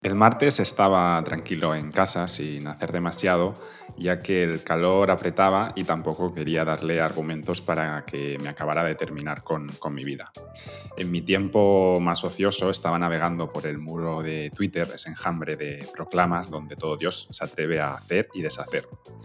El martes estaba tranquilo en casa sin hacer demasiado, ya que el calor apretaba y tampoco quería darle argumentos para que me acabara de terminar con mi vida. En mi tiempo más ocioso estaba navegando por el muro de Twitter, ese enjambre de proclamas donde todo Dios se atreve a hacer y deshacer.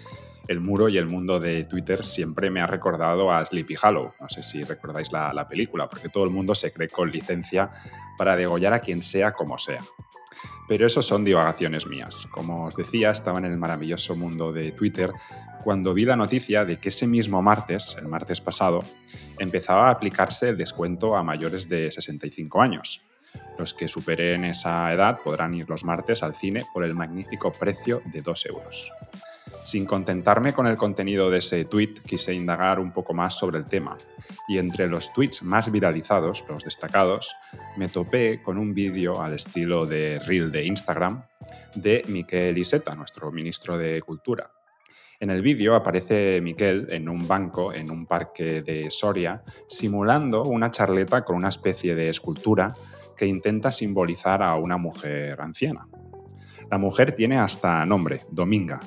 El muro y el mundo de Twitter siempre me ha recordado a Sleepy Hollow. No sé si recordáis la película, porque todo el mundo se cree con licencia para degollar a quien sea como sea. Pero eso son divagaciones mías. Como os decía, estaba en el maravilloso mundo de Twitter cuando vi la noticia de que ese mismo martes, el martes pasado, empezaba a aplicarse el descuento a mayores de 65 años. Los que superen esa edad podrán ir los martes al cine por el magnífico precio de 2 euros. Sin contentarme con el contenido de ese tweet, quise indagar un poco más sobre el tema. Y entre los tweets más viralizados, los destacados, me topé con un vídeo al estilo de Reel de Instagram de Miquel Iceta, nuestro ministro de Cultura. En el vídeo aparece Miquel en un banco en un parque de Soria, simulando una charleta con una especie de escultura que intenta simbolizar a una mujer anciana. La mujer tiene hasta nombre, Dominga.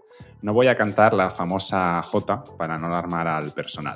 No voy a cantar la famosa J para no alarmar al personal.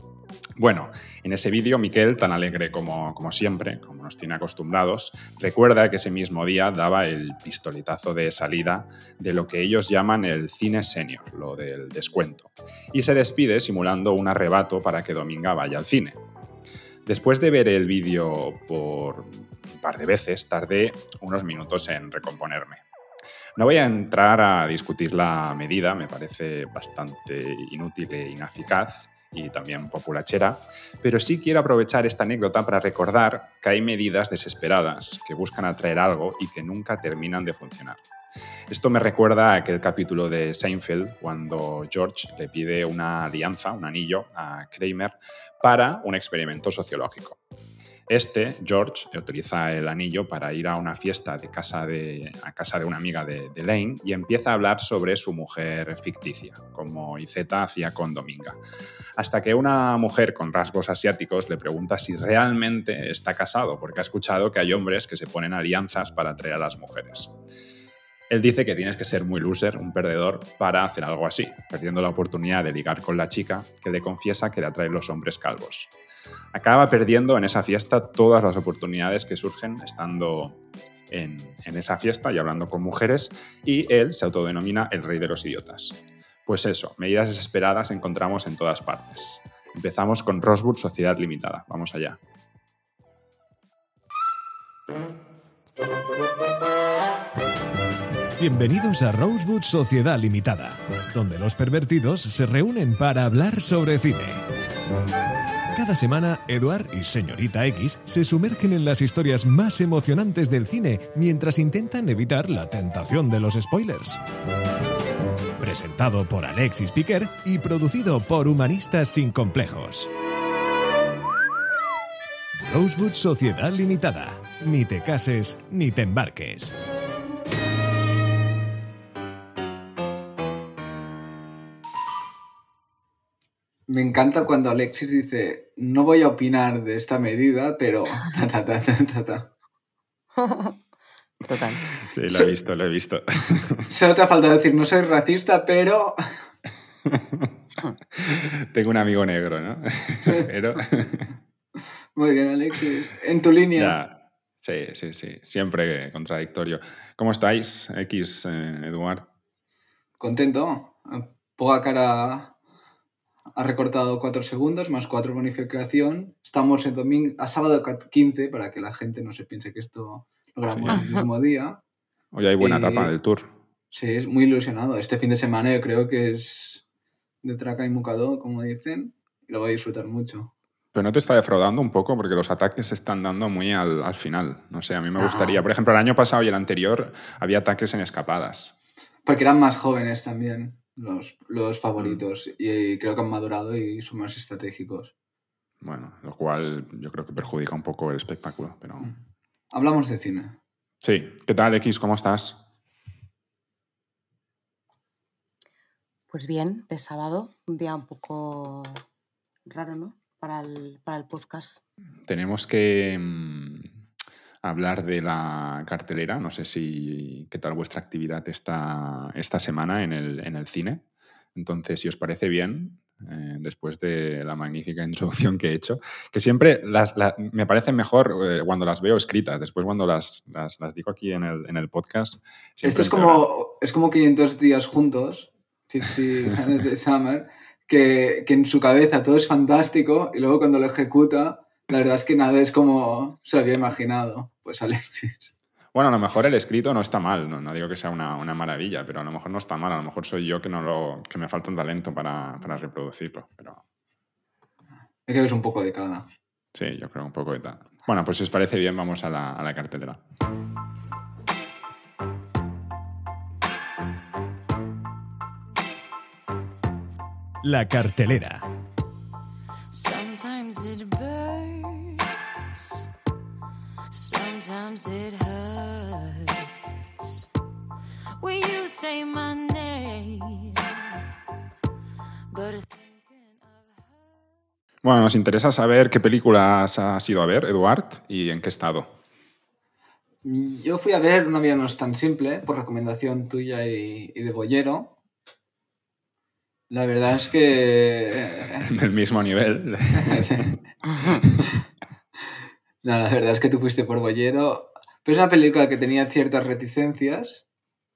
Bueno, en ese vídeo Miquel, tan alegre como siempre, como nos tiene acostumbrados, recuerda que ese mismo día daba el pistoletazo de salida de lo que ellos llaman el cine senior, lo del descuento, y se despide simulando un arrebato para que Dominga vaya al cine. Después de ver el vídeo por un par de veces, tardé unos minutos en recomponerme. No voy a entrar a discutir la medida, me parece bastante inútil e ineficaz y también populachera, pero sí quiero aprovechar esta anécdota para recordar que hay medidas desesperadas que buscan atraer algo y que nunca terminan de funcionar. Esto me recuerda a aquel capítulo de Seinfeld cuando George le pide una alianza, un anillo, a Kramer para un experimento sociológico. George, utiliza el anillo para ir a una fiesta a casa de una amiga de Lane y empieza a hablar sobre su mujer ficticia, como Izeta hacía con Dominga. Hasta que una mujer con rasgos asiáticos le pregunta si realmente está casado, porque ha escuchado que hay hombres que se ponen alianzas para atraer a las mujeres. Él dice que tienes que ser muy loser, un perdedor, para hacer algo así, perdiendo la oportunidad de ligar con la chica que le confiesa que le atraen los hombres calvos. Acaba perdiendo en esa fiesta todas las oportunidades que surgen estando en esa fiesta y hablando con mujeres, y él se autodenomina el rey de los idiotas. Pues eso, medidas desesperadas encontramos en todas partes. Empezamos con Rosewood Sociedad Limitada. Vamos allá. Bienvenidos a Rosewood Sociedad Limitada, donde los pervertidos se reúnen para hablar sobre cine. Cada semana, Eduard y Señorita X se sumergen en las historias más emocionantes del cine mientras intentan evitar la tentación de los spoilers. Presentado por Alexis Piquer y producido por Humanistas Sin Complejos. Rosewood Sociedad Limitada. Ni te cases ni te embarques. Me encanta cuando Alexis dice, no voy a opinar de esta medida, pero... Total. Sí, lo he visto. Solo te ha faltado decir, no soy racista, pero... Tengo un amigo negro, ¿no? Pero... Muy bien, Alexis. En tu línea. Ya. Sí. Siempre contradictorio. ¿Cómo estáis, Eduard? Contento. Poca cara ha recortado 4 segundos, más 4 bonificación. Estamos a sábado 15, para que la gente no se piense que esto lo grabamos el mismo día. Hoy hay buena etapa del Tour. Sí, es muy ilusionado. Este fin de semana yo creo que es de traca y mucador, como dicen, y lo voy a disfrutar mucho. Pero no te está defraudando un poco porque los ataques se están dando muy al final. No sé, a mí me gustaría. Por ejemplo, el año pasado y el anterior había ataques en escapadas. Porque eran más jóvenes también los favoritos y creo que han madurado y son más estratégicos. Bueno, lo cual yo creo que perjudica un poco el espectáculo, pero... Hablamos de cine. Sí. ¿Qué tal, X? ¿Cómo estás? Pues bien, de sábado, un día un poco raro, ¿no? Para el podcast. Tenemos que hablar de la cartelera. No sé qué tal vuestra actividad esta semana en el cine. Entonces, si os parece bien, después de la magnífica introducción que he hecho, que siempre me parecen mejor cuando las veo escritas. Después, cuando las digo aquí en el podcast, siempre Esto empeoran. es como 500 días juntos, 50 Hundred Days Summer, que en su cabeza todo es fantástico y luego cuando lo ejecuta, la verdad es que nada es como se lo había imaginado. Pues Alexis. Bueno, a lo mejor el escrito no está mal, no digo que sea una maravilla, pero a lo mejor no está mal, a lo mejor soy yo que me falta un talento para reproducirlo. Pero Hay que ver un poco de cada. sí, yo creo un poco de tal. Bueno, pues si os parece bien, vamos a la cartelera. La cartelera. Sometimes it burns, sometimes it hurts. When you say my name, but Bueno, nos interesa saber qué películas has ido a ver, Eduard, y en qué estado. Yo fui a ver Una vida no es tan simple, por recomendación tuya y de Bollero. La verdad es que... Del mismo nivel. No, la verdad es que tú fuiste por Bollero. Pero es una película que tenía ciertas reticencias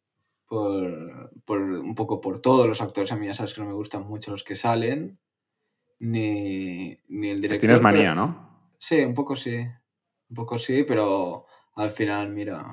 un poco por todos los actores. A mí ya sabes que no me gustan mucho los que salen. Ni el director. Tienes manía, ¿no? Sí, un poco sí. Un poco sí, pero al final, mira...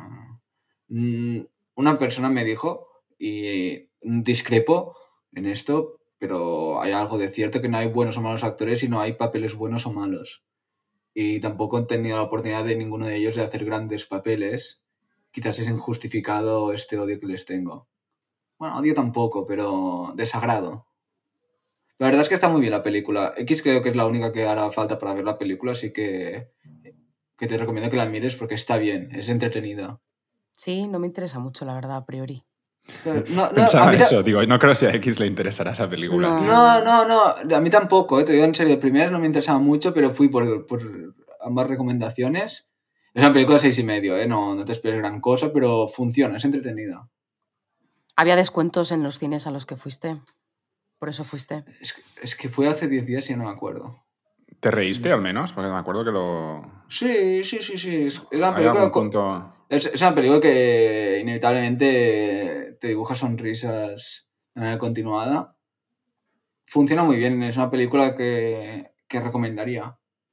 Una persona me dijo, y discrepo en esto, pero hay algo de cierto que no hay buenos o malos actores y no hay papeles buenos o malos. Y tampoco he tenido la oportunidad de ninguno de ellos de hacer grandes papeles. Quizás es injustificado este odio que les tengo. Bueno, odio tampoco, pero desagrado. La verdad es que está muy bien la película. X creo que es la única que hará falta para ver la película, así que te recomiendo que la mires porque está bien, es entretenida. Sí, no me interesa mucho, la verdad, a priori. Pensaba eso, digo, no creo si a X le interesará esa película. No, a mí tampoco, te digo en serio, de primeras no me interesaba mucho, pero fui por ambas recomendaciones. Es una película de 6,5, no te esperes gran cosa, pero funciona, es entretenida. ¿Había descuentos en los cines a los que fuiste? Por eso fuiste. Es que fue hace 10 días y ya no me acuerdo. ¿Te reíste al menos? Porque me acuerdo que lo... Sí. Es una ¿Hay película... algún punto...? Es una película que inevitablemente te dibuja sonrisas de manera continuada. Funciona muy bien, es una película que recomendaría.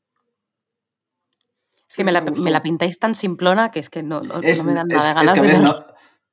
Es que me la pintáis tan simplona que es que no me dan nada de ganas de verla.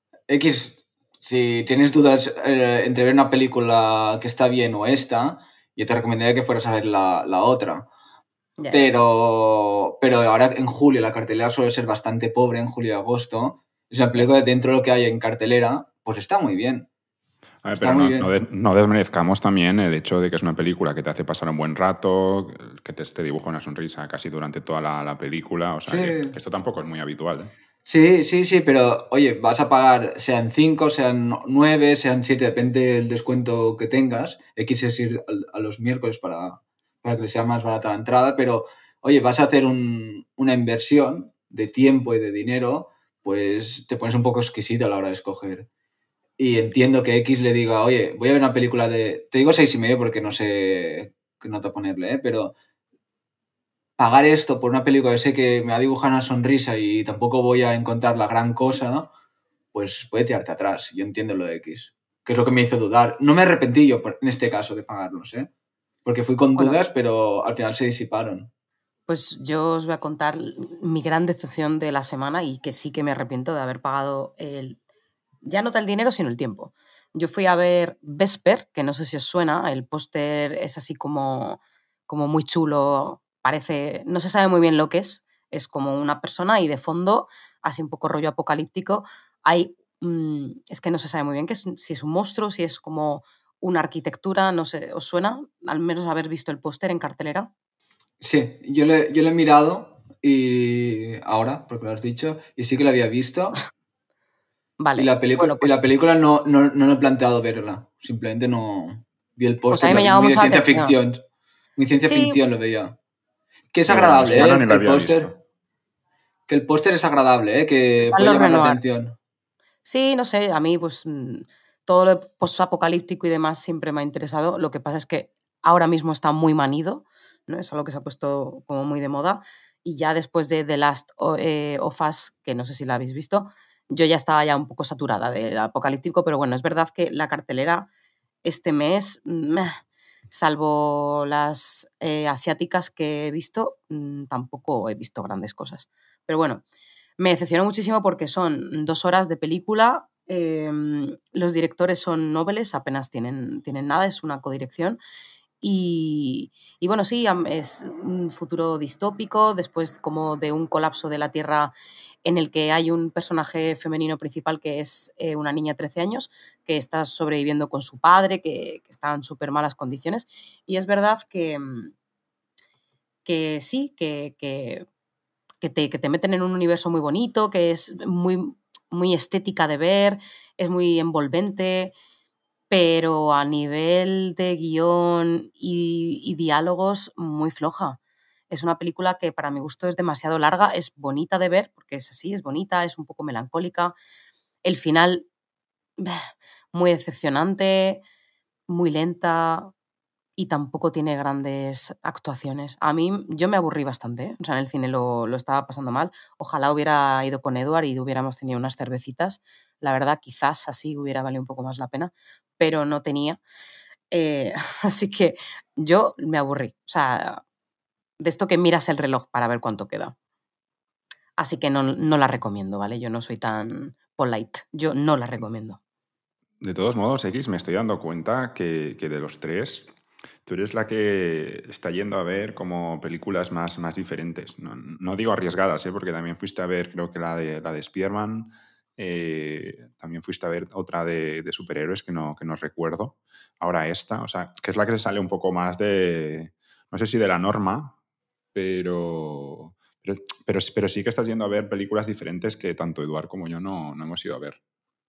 X, si tienes dudas entre ver una película que está bien o esta, yo te recomendaría que fueras a ver la otra. Yeah. Pero ahora en julio la cartelera suele ser bastante pobre, en julio y agosto. Es una película dentro de lo que hay en cartelera, pues está muy bien. A ver, pero no desmerezcamos también el hecho de que es una película que te hace pasar un buen rato, que te dibuja una sonrisa casi durante toda la película. O sea, que esto tampoco es muy habitual, ¿eh? Sí, pero oye, vas a pagar, sean 5, sean 9, sean 7, depende del descuento que tengas. X es ir a los miércoles para que sea más barata la entrada, pero oye, vas a hacer una inversión de tiempo y de dinero, pues te pones un poco exquisito a la hora de escoger. Y entiendo que X le diga, oye, voy a ver una película de... Te digo 6,5 porque no sé qué nota ponerle, pero pagar esto por una película que sé que me va a dibujar una sonrisa y tampoco voy a encontrar la gran cosa, ¿no? Pues puede tirarte atrás. Yo entiendo lo de X, que es lo que me hizo dudar. No me arrepentí yo en este caso de pagarlos, ¿eh? Porque fui con dudas, pero al final se disiparon. Pues yo os voy a contar mi gran decepción de la semana y que sí que me arrepiento de haber pagado ya no el dinero, sino el tiempo. Yo fui a ver Vesper, que no sé si os suena, el póster es así como muy chulo, parece, no se sabe muy bien lo que es como una persona y de fondo, así un poco rollo apocalíptico, hay, es que no se sabe muy bien si es un monstruo, si es como una arquitectura, no sé, ¿os suena? Al menos haber visto el póster en cartelera. Sí, yo lo he mirado y ahora, porque lo has dicho, y sí que lo había visto. Vale. Y la película no he planteado verla, simplemente no vi el póster. Pues a mí me llama mucho la atención. Muy ciencia ficción lo veía. Que es agradable, el póster. Que el póster es agradable, que Están puede los llamar la Renoir. atención. Sí, no sé, a mí pues todo lo post-apocalíptico y demás siempre me ha interesado. Lo que pasa es que ahora mismo está muy manido, ¿no? Es algo que se ha puesto como muy de moda. Y ya después de The Last of Us, que no sé si la habéis visto, yo ya estaba ya un poco saturada del apocalíptico, pero bueno, es verdad que la cartelera este mes, salvo las asiáticas que he visto, tampoco he visto grandes cosas. Pero bueno, me decepcionó muchísimo porque son 2 horas de película. Los directores son nobles, apenas tienen nada, es una codirección. Y bueno, sí, es un futuro distópico, después como de un colapso de la Tierra en el que hay un personaje femenino principal que es una niña de 13 años que está sobreviviendo con su padre, que está en súper malas condiciones. Y es verdad que sí, que te meten en un universo muy bonito, que es muy, muy estética de ver, es muy envolvente, pero a nivel de guión y diálogos muy floja. Es una película que para mi gusto es demasiado larga, es bonita de ver, porque es así, es bonita, es un poco melancólica. El final, muy decepcionante, muy lenta y tampoco tiene grandes actuaciones. A mí, yo me aburrí bastante, ¿eh? O sea, en el cine lo estaba pasando mal. Ojalá hubiera ido con Edward y hubiéramos tenido unas cervecitas. La verdad, quizás así hubiera valido un poco más la pena, pero no tenía. Así que yo me aburrí. O sea, de esto que miras el reloj para ver cuánto queda. Así que no la recomiendo, ¿vale? Yo no soy tan polite. Yo no la recomiendo. De todos modos, X, me estoy dando cuenta que de los tres, tú eres la que está yendo a ver como películas más diferentes. No digo arriesgadas, ¿eh? Porque también fuiste a ver, creo que la de Spider-Man, también fuiste a ver otra de superhéroes que no recuerdo. Ahora esta, o sea, que es la que se sale un poco más de, no sé si de la norma, pero, pero sí que estás yendo a ver películas diferentes que tanto Eduard como yo no hemos ido a ver.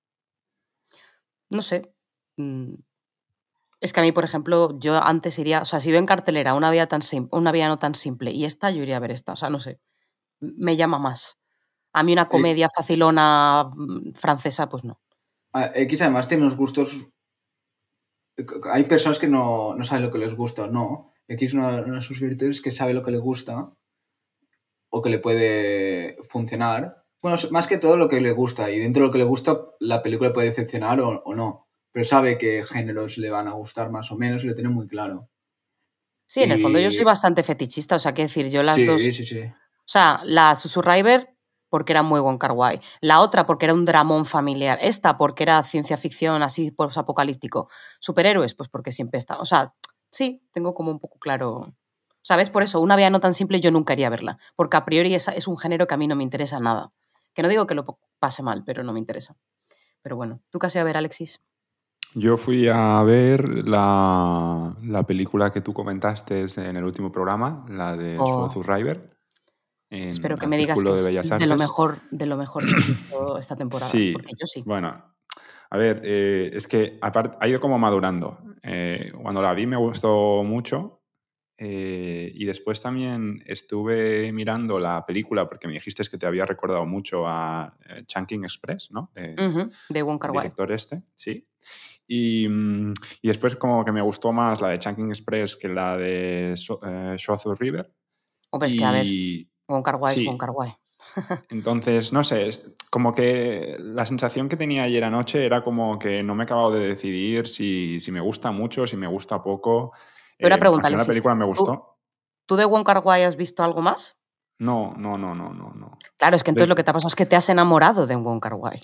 No sé. Es que a mí, por ejemplo, yo antes iría, o sea, si veo en cartelera una vía no tan simple y esta, yo iría a ver esta, o sea, no sé, me llama más. A mí una comedia facilona francesa, pues no. X además tiene unos gustos. Hay personas que no saben lo que les gusta, no. X una de sus virtudes es que sabe lo que le gusta o que le puede funcionar. Bueno, más que todo lo que le gusta. Y dentro de lo que le gusta, la película puede decepcionar o no. Pero sabe qué géneros le van a gustar más o menos y lo tiene muy claro. Sí, en el fondo yo soy Y bastante fetichista, o sea, qué decir, yo las dos. sí. O sea, la Survivor porque era muy Wong Kar-wai, la otra porque era un dramón familiar, esta porque era ciencia ficción así post-apocalíptico, superhéroes pues porque siempre está, o sea, sí, tengo como un poco claro, ¿sabes? Por eso, una vía no tan simple yo nunca haría verla, porque a priori es un género que a mí no me interesa nada, que no digo que lo pase mal, pero no me interesa. Pero bueno, ¿tú qué has ido a ver, Alexis? Yo fui a ver la película que tú comentaste en el último programa, la de Oh, Survivor, espero en que el me digas que Círculo de es Bellas de lo Artes. mejor que has visto esta temporada, Sí, porque yo sí. bueno, a ver, es que ha ido como madurando. Cuando la vi me gustó mucho y después también estuve mirando la película porque me dijiste que te había recordado mucho a Chungking Express, ¿no? De Wong El Kar-wai. director este, sí. Y después como que me gustó más la de Chungking Express que la de Shozu River. Hombre, es que a ver, Y Wong Kar-wai es Wong sí, Kar-wai. entonces, no sé, como que la sensación que tenía ayer anoche era como que no me he acabado de decidir si me gusta mucho, si me gusta poco. Pero una Al pregunta, final la Alexis, película me ¿tú, gustó. tú de Wong Kar-wai has visto algo más? No. Claro, es que entonces lo que De- te ha pasado es que te has enamorado de Wong Kar-wai.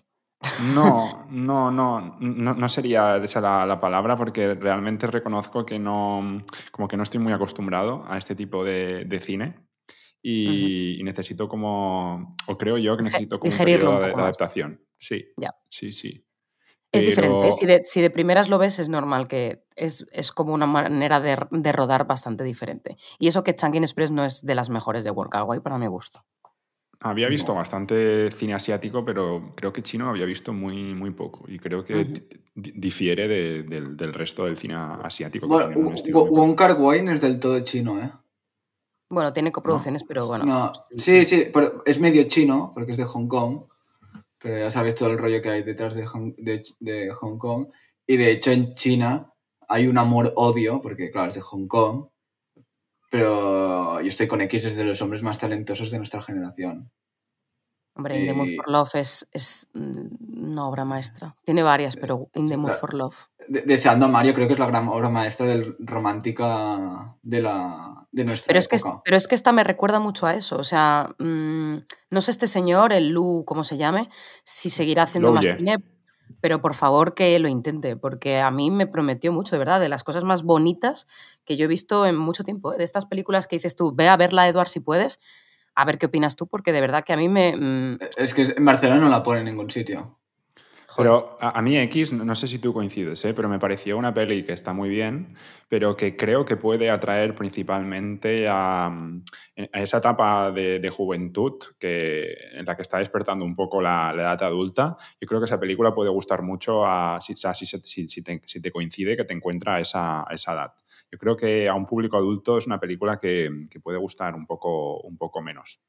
no sería esa la palabra porque realmente reconozco que no, como que no estoy muy acostumbrado a este tipo de cine Ujú. y necesito como, o creo yo que necesito como un Digerirlo un periodo poco de más. adaptación. Sí, Ya. sí. Es diferente, ¿eh? Pero Si de primeras lo ves, es normal que es como una manera de rodar bastante diferente. Y eso que Chungking Express no es de las mejores de Wong Kar-wai para mi gusto. había visto no. bastante cine asiático, pero creo que chino había visto muy poco y creo que Ujú. difiere del resto del cine asiático que Bueno, tienen un estilo muy Wong particular. Kar-wai no es del todo chino, ¿eh? Bueno, tiene ¿no? coproducciones, pero bueno. No, Sí. sí, pero es medio chino, porque es de Hong Kong, pero ya sabes todo el rollo que hay detrás de Hong Kong. Y de hecho en China hay un amor-odio, porque claro, es de Hong Kong, pero yo estoy con X, es de los hombres más talentosos de nuestra generación. Hombre, In the Mood for Y Love es una obra maestra. Tiene varias, pero In the Mood for Love. Deseando a Mario creo que es la gran obra maestra del romántica de nuestra Pero es que, época. pero es que esta me recuerda mucho a eso. O sea, no sé este señor, el Lu, como se llame, si seguirá haciendo más Louye. cine, pero por favor que lo intente, porque a mí me prometió mucho, de verdad, de las cosas más bonitas que yo he visto en mucho tiempo. De estas películas que dices tú, ve a verla, Eduard, si puedes, a ver qué opinas tú, porque de verdad que a mí me... Es que en Barcelona no la pone en ningún sitio. joder. Pero a mí X, no sé si tú coincides, pero me pareció una peli que está muy bien, pero que creo que puede atraer principalmente a esa etapa de juventud en la que está despertando un poco la edad adulta. Yo creo que esa película puede gustar mucho si te coincide que te encuentra a esa edad. Yo creo que a un público adulto es una película que puede gustar un poco menos.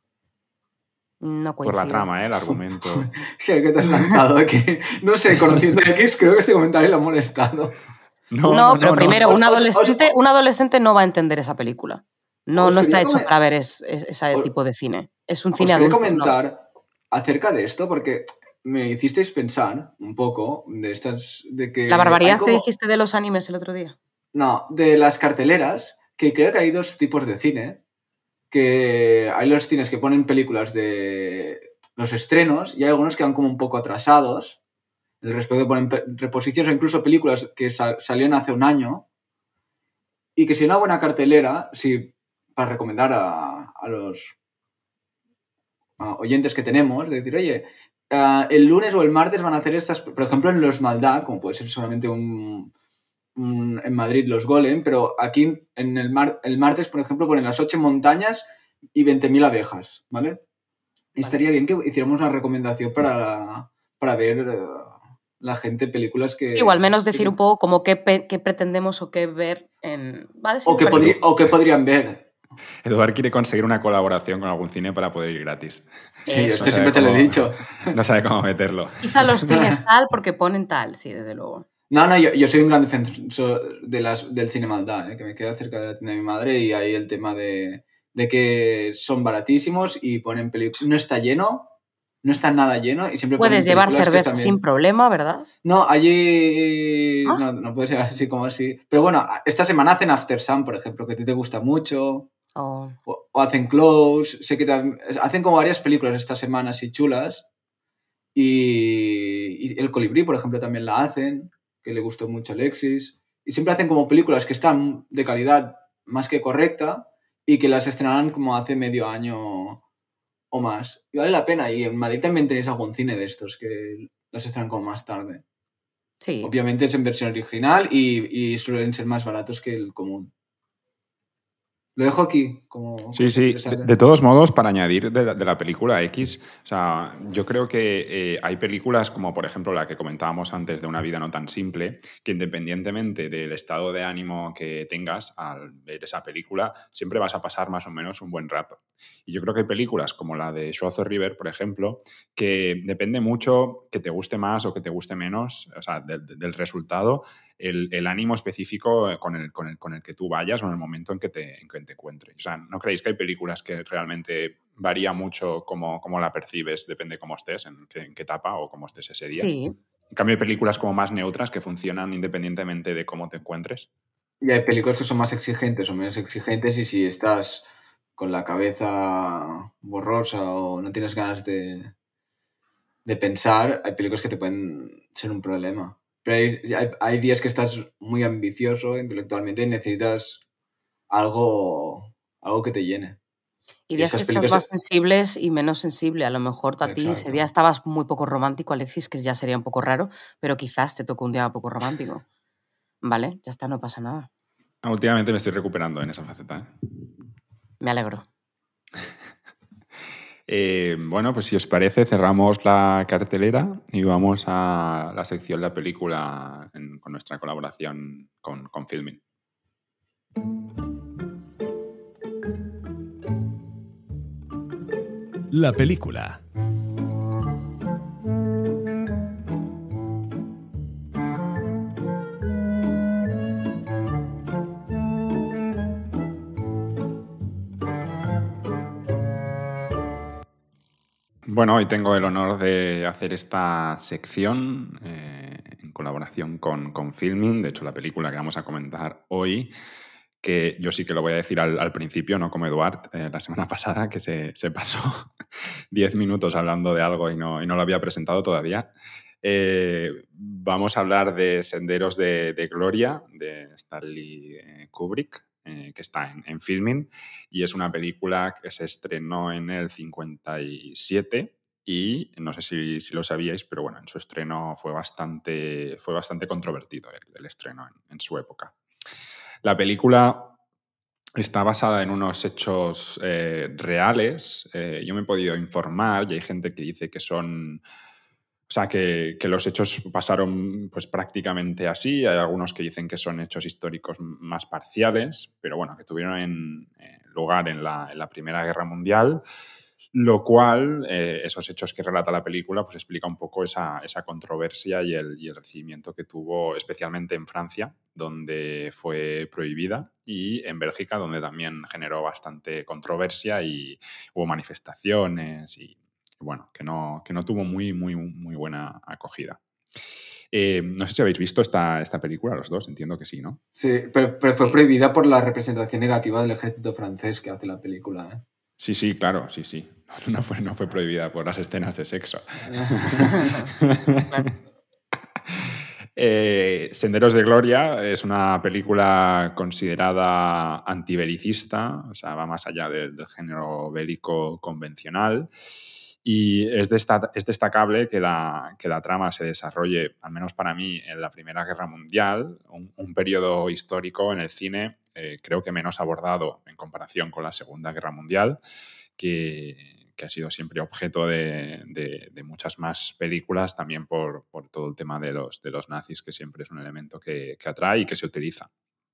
No Por la coincido. trama, el argumento. ¿Qué te has lanzado? Que, no sé, conociendo a X, creo que este comentario le ha molestado. No, pero primero, un Os- adolescente no va a entender esa película. No os está quería hecho comen- para ver ese os- tipo de cine. Es un Os cine quería adulto. No. comentar acerca de esto porque me hicisteis pensar un poco de que La hay barbaridad que como... dijiste de los animes el otro día. No, de las carteleras, que creo que hay dos tipos de cine, que hay los cines que ponen películas de los estrenos y hay algunos que van como un poco atrasados, el respecto ponen reposiciones o incluso películas que salieron hace un año, y que si hay una buena cartelera, si para recomendar a los oyentes que tenemos, de decir, oye, el lunes o el martes van a hacer estas, por ejemplo, en los Maldá, como puede ser solamente en Madrid los Golem, pero aquí en el martes, por ejemplo, ponen las 8 montañas y 20.000 abejas, ¿vale? Y estaría bien que hiciéramos una recomendación para ver la gente películas que... Sí, o al menos decir un poco como qué pretendemos o qué ver en... ¿Vale? Sí, o que podrían ver. Eduard quiere conseguir una colaboración con algún cine para poder ir gratis. Sí, Eso. este siempre te lo he dicho. No sabe cómo meterlo. Quizá los cines tal porque ponen tal, sí, desde luego. No, yo soy un gran defensor del cine maldad, que me queda cerca de la tienda de mi madre y ahí el tema de que son baratísimos y ponen películas... No está lleno, no está nada lleno y siempre Puedes ponen llevar películas que cerveza están sin bien. problema, ¿verdad? No, allí Ah. no puede ser así como así. Pero bueno, esta semana hacen After Sun, por ejemplo, que a ti te gusta mucho. Oh. O hacen Close. Sé que hacen como varias películas esta semana así chulas. Y El Colibrí, por ejemplo, también la hacen, que le gustó mucho a Alexis. Y siempre hacen como películas que están de calidad más que correcta y que las estrenarán como hace medio año o más. Y vale la pena. Y en Madrid también tenéis algún cine de estos que las estrenan como más tarde. Sí. Obviamente es en versión original y suelen ser más baratos que el común. Lo dejo aquí. Como Sí, sí. De todos modos, para añadir de la película X, o sea, yo creo que hay películas como, por ejemplo, la que comentábamos antes de Una vida no tan simple, que independientemente del estado de ánimo que tengas al ver esa película, siempre vas a pasar más o menos un buen rato. Y yo creo que hay películas como la de Schwarzenegger River, por ejemplo, que depende mucho que te guste más o que te guste menos, o sea, del resultado, el ánimo específico con el que tú vayas o en el momento en que te encuentres. O sea, ¿no creéis que hay películas que realmente varía mucho cómo la percibes, depende cómo estés, en qué etapa o cómo estés ese día? Sí. En cambio, hay películas como más neutras que funcionan independientemente de cómo te encuentres. Y hay películas que son más exigentes o menos exigentes y si estás con la cabeza borrosa o no tienes ganas de pensar, hay películas que te pueden ser un problema. Pero hay días que estás muy ambicioso intelectualmente y necesitas algo que te llene. Y días que esas estás películas- más sensibles y menos sensible. A lo mejor a ti ese Exacto. día estabas muy poco romántico, Alexis, que ya sería un poco raro, pero quizás te tocó un día poco romántico. Vale, ya está, no pasa nada. Últimamente me estoy recuperando en esa faceta, ¿eh? Me alegro. Bueno, pues si os parece, cerramos la cartelera y vamos a la sección La Película con nuestra colaboración con Filmin. la película. Bueno, hoy tengo el honor de hacer esta sección en colaboración con Filmin. De hecho, la película que vamos a comentar hoy, que yo sí que lo voy a decir al principio, no como Eduard la semana pasada, que se pasó 10 minutos hablando de algo y no lo había presentado todavía. Vamos a hablar de Senderos de Gloria, de Stanley Kubrick, que está en Filmin, y es una película que se estrenó en el 57 y no sé si lo sabíais, pero bueno, en su estreno fue bastante controvertido el estreno en su época. La película está basada en unos hechos reales. Yo me he podido informar y hay gente que dice que son... O sea, que los hechos pasaron pues prácticamente así. Hay algunos que dicen que son hechos históricos más parciales, pero bueno, que tuvieron lugar en la Primera Guerra Mundial, lo cual, esos hechos que relata la película, pues explica un poco esa controversia y el recibimiento que tuvo, especialmente en Francia, donde fue prohibida, y en Bélgica, donde también generó bastante controversia y hubo manifestaciones y bueno, que no tuvo muy buena acogida. No sé si habéis visto esta película, los dos, entiendo que sí, ¿no? Sí, pero fue prohibida por la representación negativa del ejército francés que hace la película, ¿eh? Sí, claro, sí. No fue prohibida por las escenas de sexo. Senderos de Gloria es una película considerada antibelicista, o sea, va más allá del género bélico convencional. Y es destacable que la trama se desarrolle, al menos para mí, en la Primera Guerra Mundial, un periodo histórico en el cine creo que menos abordado en comparación con la Segunda Guerra Mundial, que ha sido siempre objeto de muchas más películas, también por todo el tema de los nazis, que siempre es un elemento que atrae y que se utiliza.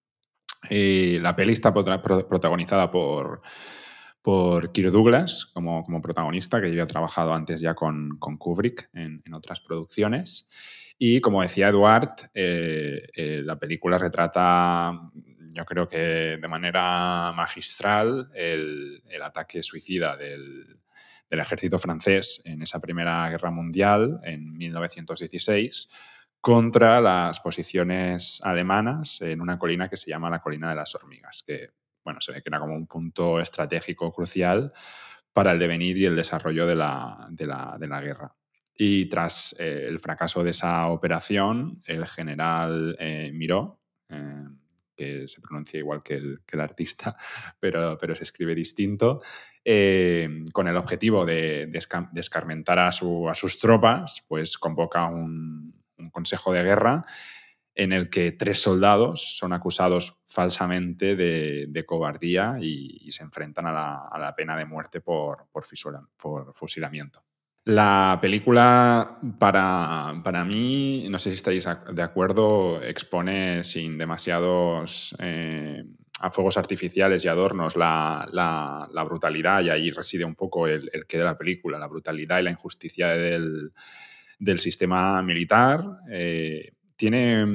La peli está protagonizada por Kirk Douglas como protagonista, que yo había trabajado antes ya con Kubrick en otras producciones. Y como decía Eduard, la película retrata, yo creo que de manera magistral, el ataque suicida del ejército francés en esa Primera Guerra Mundial, en 1916, contra las posiciones alemanas en una colina que se llama la Colina de las Hormigas, que bueno, se ve que era como un punto estratégico crucial para el devenir y el desarrollo de la guerra. Y tras el fracaso de esa operación, el general Miró, que se pronuncia igual que el artista, pero se escribe distinto, con el objetivo de escarmentar a sus tropas, pues convoca un consejo de guerra en el que 3 soldados son acusados falsamente de cobardía y se enfrentan a la pena de muerte por fusilamiento. La película, para mí, no sé si estáis de acuerdo, expone sin demasiados a fuegos artificiales y adornos la brutalidad, y ahí reside un poco el qué de la película, la brutalidad y la injusticia del sistema militar. Tiene...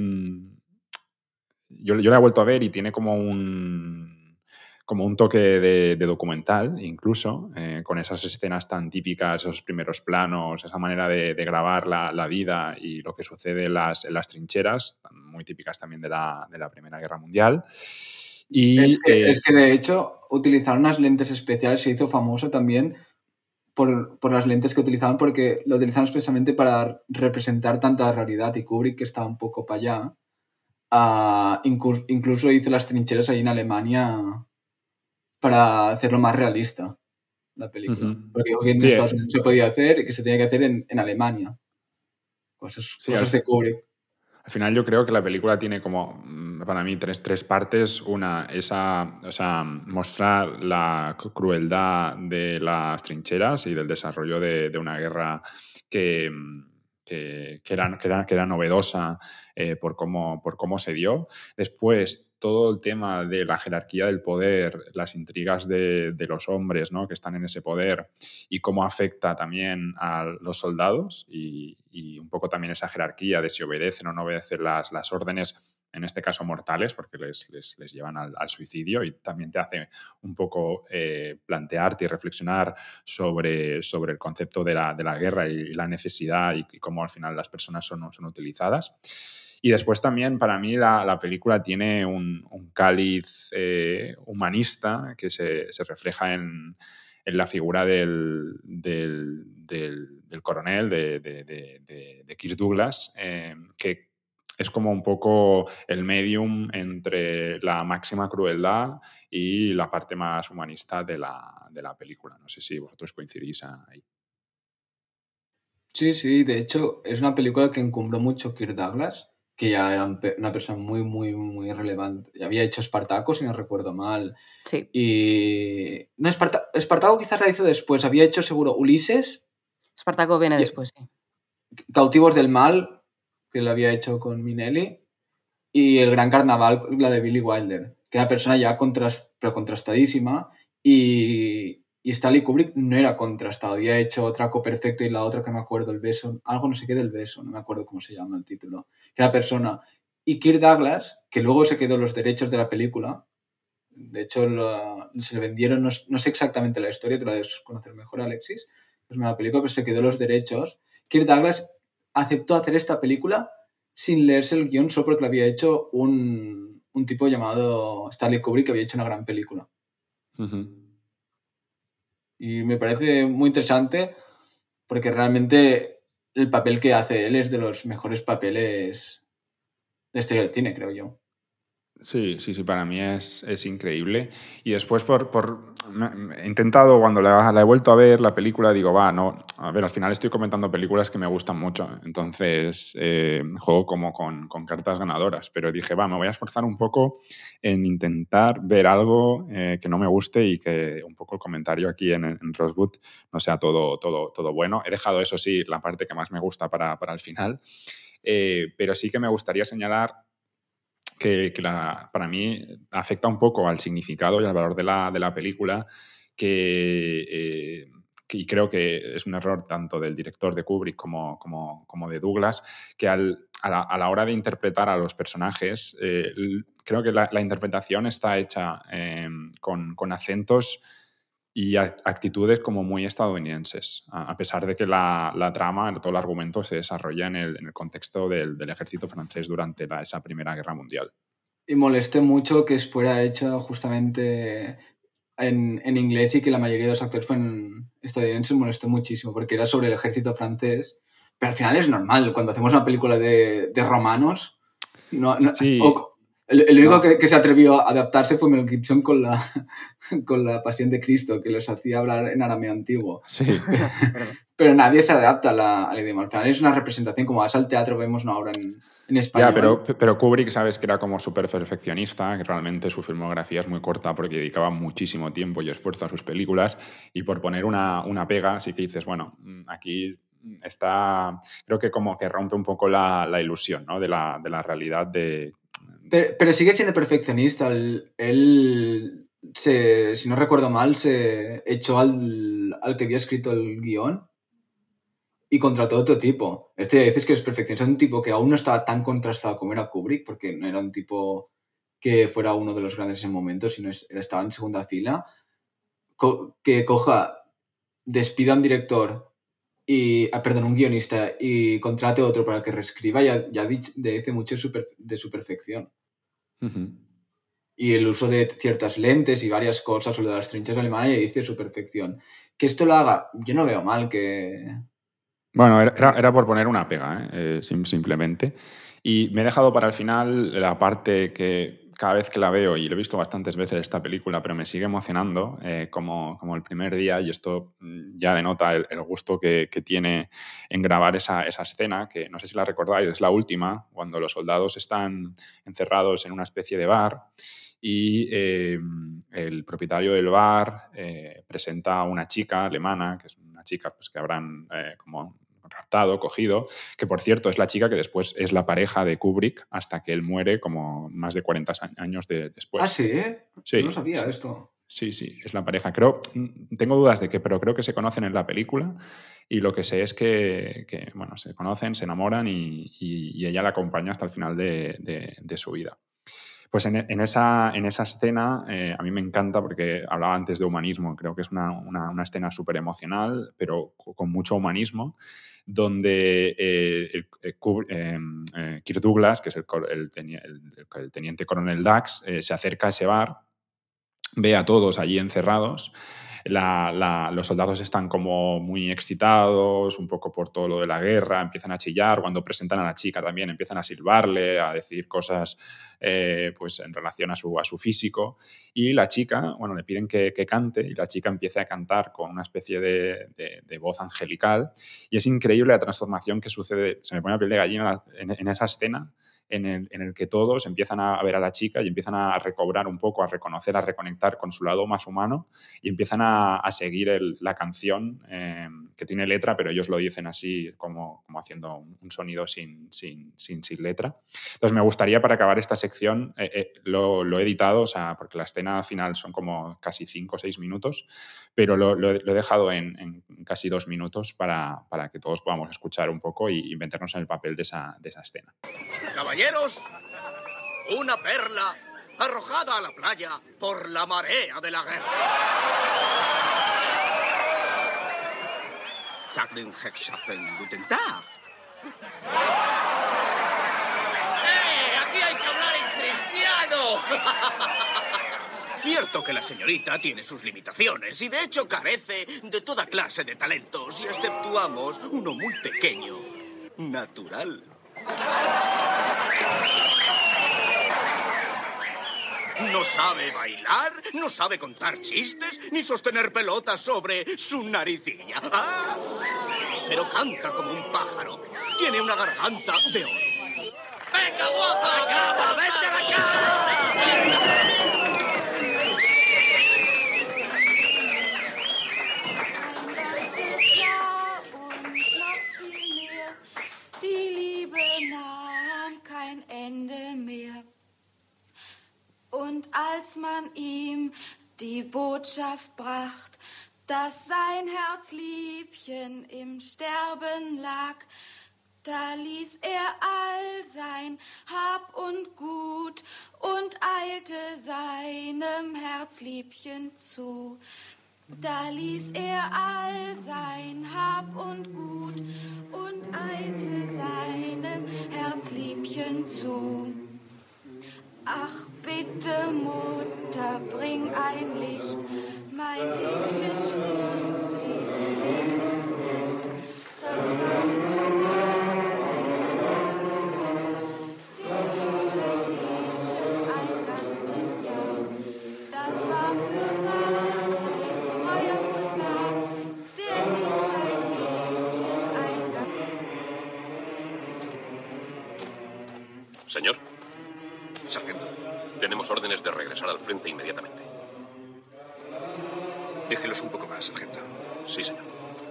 Yo la he vuelto a ver y tiene como un toque de documental, incluso, con esas escenas tan típicas, esos primeros planos, esa manera de grabar la vida y lo que sucede en las trincheras, muy típicas también de la Primera Guerra Mundial. Y, es que de hecho, utilizaron unas lentes especiales, se hizo famoso también por las lentes que utilizaban, porque lo utilizaban especialmente para representar tanta realidad, y Kubrick, que estaba un poco para allá, incluso hizo las trincheras ahí en Alemania para hacerlo más realista, la película. Porque dijo que en Estados Unidos se podía hacer y que se tenía que hacer en Alemania. Cosas de Kubrick. Al final yo creo que la película tiene como, para mí, tres partes. Una, mostrar la crueldad de las trincheras y del desarrollo de una guerra que que era novedosa por cómo se dio. Después, todo el tema de la jerarquía del poder, las intrigas de los hombres, ¿no?, que están en ese poder y cómo afecta también a los soldados y un poco también esa jerarquía de si obedecen o no obedecen las órdenes, en este caso mortales, porque les llevan al suicidio, y también te hace un poco plantearte y reflexionar sobre el concepto de la guerra y la necesidad y cómo al final las personas son utilizadas. Y después también para mí la película tiene un cáliz humanista que se refleja en la figura del coronel, de Kirk Douglas, que es como un poco el medium entre la máxima crueldad y la parte más humanista de la película. No sé si vosotros coincidís ahí. Sí, de hecho, es una película que encumbró mucho Kirk Douglas, que ya era una persona muy, muy, muy relevante. Ya había hecho Espartaco, si no recuerdo mal. Sí. Y... No, Espartaco quizás la hizo después. Había hecho seguro Ulises, Espartaco viene y después, sí. Cautivos del Mal, que lo había hecho con Minelli, y El Gran Carnaval, la de Billy Wilder, que era una persona ya pero contrastadísima, y Stanley Kubrick no era contrastado. Había hecho Traco Perfecto y la otra que me acuerdo, El Beso, algo no sé qué del beso, no me acuerdo cómo se llama el título, que era persona. Y Kirk Douglas, que luego se quedó los derechos de la película, de hecho se le vendieron, no sé exactamente la historia, te la debes conocer mejor, Alexis, es una película, pero se quedó los derechos. Kirk Douglas aceptó hacer esta película sin leerse el guión, solo porque lo había hecho un tipo llamado Stanley Kubrick, que había hecho una gran película. Uh-huh. Y me parece muy interesante porque realmente el papel que hace él es de los mejores papeles de la historia del cine, creo yo. Sí, para mí es increíble. Y después he intentado, cuando la he vuelto a ver la película, digo, no, a ver, al final estoy comentando películas que me gustan mucho, entonces juego como con cartas ganadoras, pero dije, me voy a esforzar un poco en intentar ver algo que no me guste y que un poco el comentario aquí en Rosewood no sea todo bueno. He dejado, eso sí, la parte que más me gusta para el final, pero sí que me gustaría señalar que para mí afecta un poco al significado y al valor de la película, y creo que es un error tanto del director de Kubrick como de Douglas, que a la hora de interpretar a los personajes, creo que la interpretación está hecha con acentos y actitudes como muy estadounidenses, a pesar de que la trama, todo el argumento se desarrolla en el contexto del ejército francés durante esa Primera Guerra Mundial. Y molesté mucho que fuera hecho justamente en inglés y que la mayoría de los actores fueron estadounidenses. Molestó muchísimo porque era sobre el ejército francés. Pero al final es normal, cuando hacemos una película de romanos, Sí. El único No. que se atrevió a adaptarse fue Mel Gibson con la Pasión de Cristo, que los hacía hablar en arameo antiguo. Sí. Pero nadie se adapta al idioma. Al final es una representación, como vas al teatro, vemos una obra en español. Ya, pero Kubrick, sabes que era como súper perfeccionista, que realmente su filmografía es muy corta porque dedicaba muchísimo tiempo y esfuerzo a sus películas, y por poner una pega, sí que dices, bueno, aquí está, creo que como que rompe un poco la ilusión, ¿no?, de la realidad de... Pero sigue siendo perfeccionista. Él si no recuerdo mal, se echó al que había escrito el guión y contrató a otro tipo. Ya dices que es perfeccionista, un tipo que aún no estaba tan contrastado como era Kubrick, porque no era un tipo que fuera uno de los grandes en ese momento, sino estaba en segunda fila. Que despida a un director un guionista y contrate a otro para que reescriba, ya dice mucho de su perfección. Uh-huh. Y el uso de ciertas lentes y varias cosas, o lo de las trincheras alemanas, ya dice su perfección. Que esto lo haga, yo no veo mal que... Bueno, era por poner una pega, simplemente. Y me he dejado para el final la parte que cada vez que la veo, y lo he visto bastantes veces esta película, pero me sigue emocionando, como el primer día, y esto ya denota el gusto que tiene en grabar esa escena, que no sé si la recordáis, es la última, cuando los soldados están encerrados en una especie de bar y el propietario del bar presenta a una chica alemana, que es una chica pues, que habrán como raptado, cogido, que por cierto es la chica que después es la pareja de Kubrick hasta que él muere como más de 40 años después. Ah, sí, Sí, no sabía sí. esto. Sí, es la pareja. Tengo dudas de pero creo que se conocen en la película y lo que sé es que bueno, se conocen, se enamoran y ella la acompaña hasta el final de su vida. Pues en esa escena a mí me encanta porque hablaba antes de humanismo, creo que es una escena súper emocional, pero con mucho humanismo, donde Kirk Douglas, que es el teniente coronel Dax, se acerca a ese bar, ve a todos allí encerrados. Los soldados están como muy excitados, un poco por todo lo de la guerra, empiezan a chillar. Cuando presentan a la chica también empiezan a silbarle, a decir cosas pues en relación a su físico. Y la chica, bueno, le piden que cante y la chica empieza a cantar con una especie de voz angelical. Y es increíble la transformación que sucede. Se me pone la piel de gallina en esa escena en el que todos empiezan a ver a la chica y empiezan a recobrar un poco, a reconocer, a reconectar con su lado más humano y empiezan a seguir la canción que tiene letra, pero ellos lo dicen así como haciendo un sonido sin letra. Entonces me gustaría, para acabar esta sección, lo he editado, o sea, porque la escena final son como casi 5 o 6 minutos, pero lo he dejado en casi 2 minutos para que todos podamos escuchar un poco y meternos en el papel de esa escena. Caballeros, una perla arrojada a la playa por la marea de la guerra. Sagen Hexafen Guten Tag. Aquí hay que hablar en cristiano. Cierto que la señorita tiene sus limitaciones y de hecho carece de toda clase de talentos y exceptuamos uno muy pequeño, natural. No sabe bailar, no sabe contar chistes, ni sostener pelotas sobre su naricilla. ¡Ah! Pero canta como un pájaro. Tiene una garganta de oro. ¡Venga, guapa! ¡Vente acá! Die Liebe nahm kein Ende mehr. Und als man ihm die Botschaft bracht, dass sein Herzliebchen im Sterben lag, da ließ er all sein Hab und Gut und eilte seinem Herzliebchen zu. Da ließ er all sein Hab und Gut und eilte seinem Herzliebchen zu. Ach bitte, Mutter, bring ein Licht, mein Liebchen stirbt, ich seh es nicht. Das war früher ein treuer Gesang, der liebt sein Mädchen ein ganzes Jahr. Das war fürwahr ein treuer Husar, der liebt sein Mädchen ein ganzes Jahr. Señor, Sargento, tenemos órdenes de regresar al frente inmediatamente. déjelos un poco más, sargento. Sí, señor.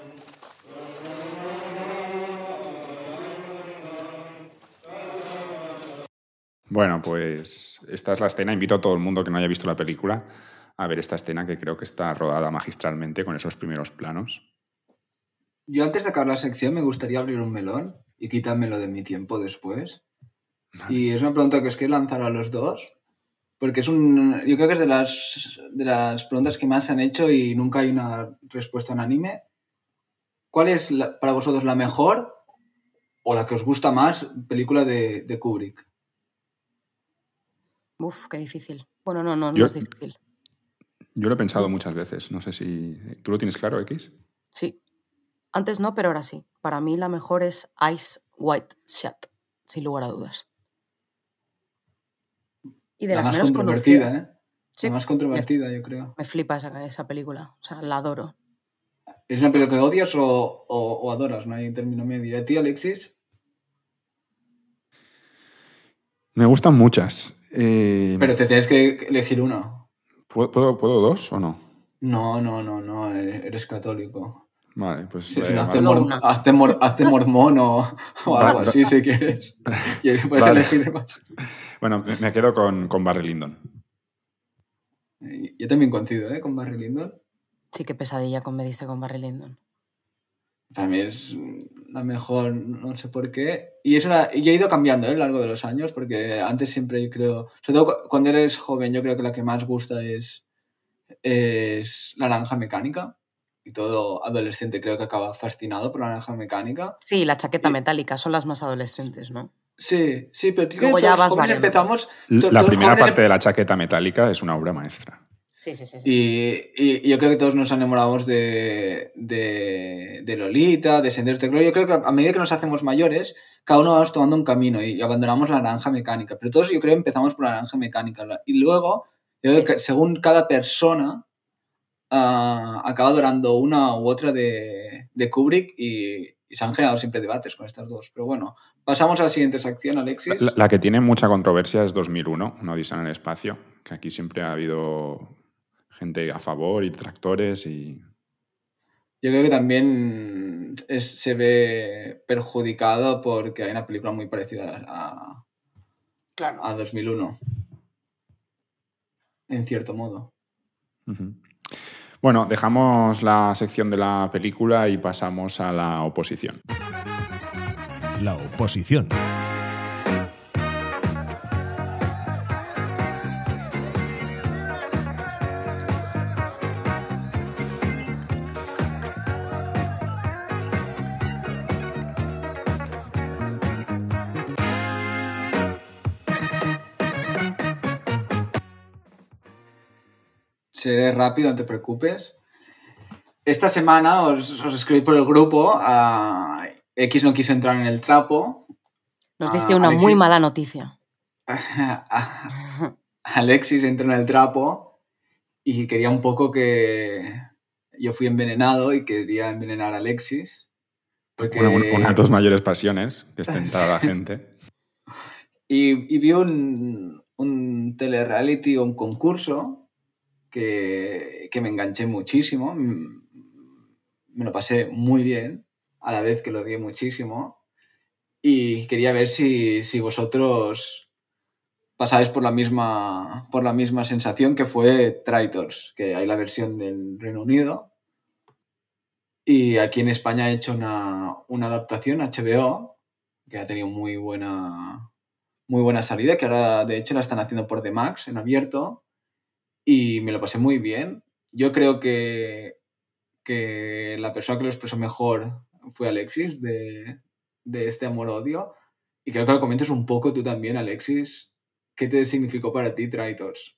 Bueno, pues esta es la escena. Invito a todo el mundo que no haya visto la película a ver esta escena, que creo que está rodada magistralmente con esos primeros planos. Yo antes de acabar la sección me gustaría abrir un melón y quitármelo de mi tiempo después. Y es una pregunta que os quiero lanzar a los dos, porque yo creo que es de las preguntas que más se han hecho y nunca hay una respuesta unánime. ¿Cuál es para vosotros la mejor o la que os gusta más película de Kubrick? Uf, qué difícil. Bueno, no Yo- es difícil. Yo lo he pensado muchas veces. No sé si... ¿Tú lo tienes claro, X? Sí. Antes no, pero ahora sí. Para mí la mejor es Ice White Shut, sin lugar a dudas. Y de La las más menos controvertida, conocidas. ¿eh? Sí, La más controvertida, yo creo. me flipa esa película. O sea, la adoro. ¿Es una película que odias o adoras? No hay término medio. ¿Y a ti, Alexis? Me gustan muchas. Pero te tienes que elegir uno. ¿Puedo dos o no? No, eres católico. Vale, pues Sí, voy si a no, llamarlo. hace mormón o algo así, si quieres. Y puedes Vale. elegir más. Bueno, me quedo con Barry Lyndon. Yo también coincido, con Barry Lyndon. Sí, qué pesadilla me diste con Barry Lyndon. Para mí es la mejor, no sé por qué. Y yo he ido cambiando a lo largo de los años, porque antes siempre yo creo, sobre todo cuando eres joven, yo creo que la que más gusta es Naranja Mecánica. Y todo adolescente creo que acaba fascinado por la Naranja Mecánica. Sí, la chaqueta metálica, son las más adolescentes, ¿no? Sí, pero tío, Luego que ya todos vas jóvenes variando. empezamos... La todos primera jóvenes parte de la chaqueta metálica es una obra maestra. Sí. Y yo creo que todos nos enamoramos de Lolita, de Senderos de Gloria. Yo creo que a medida que nos hacemos mayores, cada uno vamos tomando un camino y abandonamos la Naranja Mecánica. Pero todos yo creo que empezamos por la Naranja Mecánica. Y luego, yo creo que según cada persona, acaba adorando una u otra de Kubrick y se han generado siempre debates con estas dos. Pero bueno, pasamos a la siguiente sección, Alexis. La que tiene mucha controversia es 2001, Una Odisea en el espacio, que aquí siempre ha habido gente a favor y detractores y... Yo creo que también se ve perjudicado porque hay una película muy parecida a 2001. En cierto modo. Uh-huh. Bueno, dejamos la sección de la película y pasamos a la oposición. La oposición. Seré rápido, no te preocupes. Esta semana os escribí por el grupo. X no quiso entrar en el trapo. Nos diste una muy mala noticia. Alexis entró en el trapo y quería un poco que... Yo fui envenenado y quería envenenar a Alexis. Porque... Una de tus mayores pasiones, que es tentar a la gente. Y vi un telerreality o un concurso que me enganché muchísimo. Me lo pasé muy bien, a la vez que lo odié muchísimo. Y quería ver si vosotros pasáis por la misma sensación, que fue Traitors, que hay la versión del Reino Unido. Y aquí en España ha hecho una adaptación, HBO, que ha tenido muy buena salida, que ahora de hecho la están haciendo por The Max en abierto. Y me lo pasé muy bien. Yo creo que la persona que lo expresó mejor fue Alexis, de este amor-odio. Y creo que lo comentes un poco tú también, Alexis. ¿Qué te significó para ti Traitors?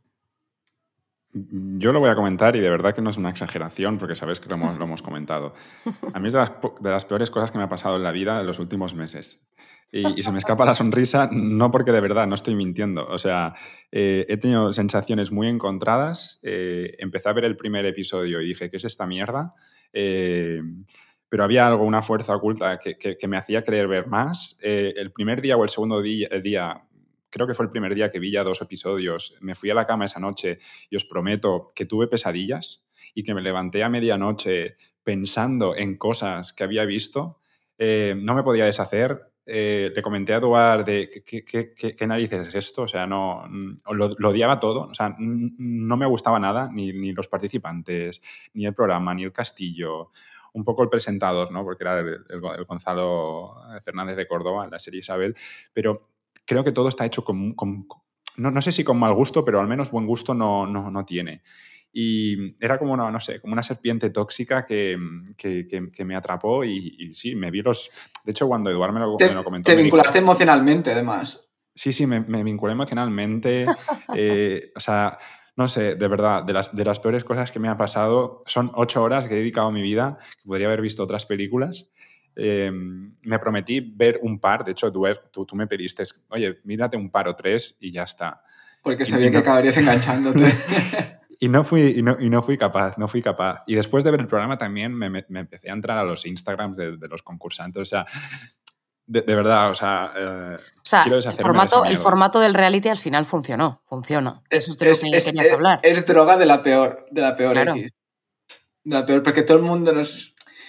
Yo lo voy a comentar y de verdad que no es una exageración porque sabes que lo hemos comentado. A mí es de las peores cosas que me ha pasado en la vida en los últimos meses. Y se me escapa la sonrisa, no porque de verdad no estoy mintiendo. O sea, he tenido sensaciones muy encontradas. Empecé a ver el primer episodio y dije, ¿qué es esta mierda? Pero había algo, una fuerza oculta que me hacía querer ver más. El primer día o el segundo día, creo que fue el primer día que vi ya 2 episodios, me fui a la cama esa noche y os prometo que tuve pesadillas y que me levanté a medianoche pensando en cosas que había visto. No me podía deshacer. Le comenté a Eduard de ¿qué narices es esto? O sea, no, lo odiaba todo. O sea, no me gustaba nada, ni los participantes, ni el programa, ni el castillo. Un poco el presentador, ¿no? Porque era el Gonzalo Fernández de Córdoba en la serie Isabel. Pero creo que todo está hecho no sé si con mal gusto, pero al menos buen gusto no tiene. Y era como una, no sé, como una serpiente tóxica que me atrapó y sí, me vi los... De hecho, cuando Eduard me lo comentó... Te vinculaste emocionalmente, además. Sí, me vinculé emocionalmente. O sea, no sé, de verdad, de las peores cosas que me ha pasado, son 8 horas que he dedicado a mi vida, que podría haber visto otras películas. Me prometí ver un par, de hecho tú me pediste, oye, mírate un par o 3 y ya está. Porque sabía que acabarías enganchándote. Y no fui capaz. Y después de ver el programa también me empecé a entrar a los Instagrams de los concursantes, o sea, de verdad, o sea quiero deshacerme de ese miedo. El formato del reality al final funciona. Eso es de lo que querías hablar. Es droga de la peor Claro. X. De la peor, porque todo el mundo nos...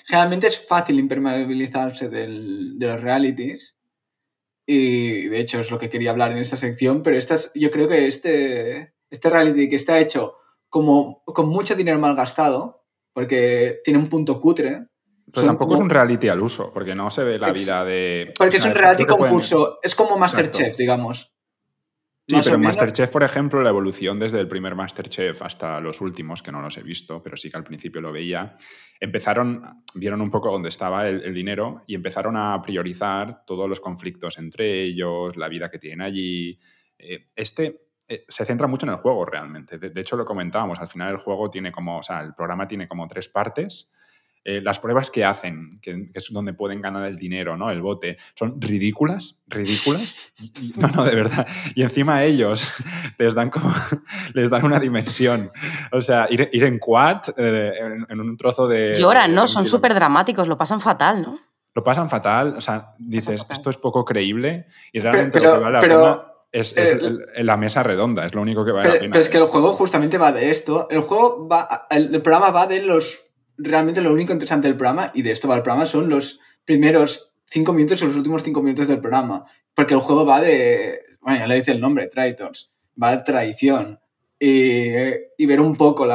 generalmente es fácil impermeabilizarse de los realities. Y de hecho es lo que quería hablar en esta sección, pero yo creo que este reality que está hecho como con mucho dinero mal gastado, porque tiene un punto cutre. Pero tampoco es un reality al uso, porque no se ve la vida de... Porque o sea, es un reality creo que pueden- concurso, es como Masterchef, Exacto. digamos. Sí, Más pero o en menos. Masterchef, por ejemplo, la evolución desde el primer Masterchef hasta los últimos, que no los he visto, pero sí que al principio lo veía, vieron un poco dónde estaba el dinero y empezaron a priorizar todos los conflictos entre ellos, la vida que tienen allí. Se centra mucho en el juego realmente. De hecho, lo comentábamos, al final el juego tiene como, o sea, el programa tiene como 3 partes. Las pruebas que hacen, que es donde pueden ganar el dinero, ¿no? El bote, son ridículas. No, de verdad. Y encima a ellos les dan una dimensión. O sea, ir en quad, en un trozo de... Lloran, ¿no? de un Son kilómetro. súper dramáticos, lo pasan fatal, ¿no? Lo pasan fatal. O sea, dices, fatal. esto es poco creíble y realmente Pero- lo que vale la pero- pena es la mesa redonda. Es lo único que vale la pena. Pero es que el juego justamente va de esto. El programa va de realmente lo único interesante del programa, y de esto va el programa, son los primeros 5 minutos o los últimos 5 minutos del programa. Porque el juego va de... Bueno, ya le dice el nombre, Traitors. Va de traición. Y ver un poco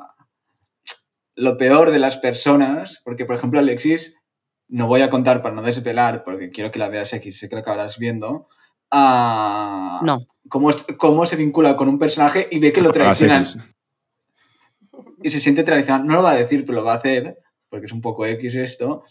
lo peor de las personas. Porque, por ejemplo, Alexis, no voy a contar para no desvelar, porque quiero que la veas X, sé que la acabarás viendo. No. Cómo se vincula con un personaje y ve que lo traicionan. Y se siente traicionado. No lo va a decir, pero lo va a hacer, porque es un poco X esto.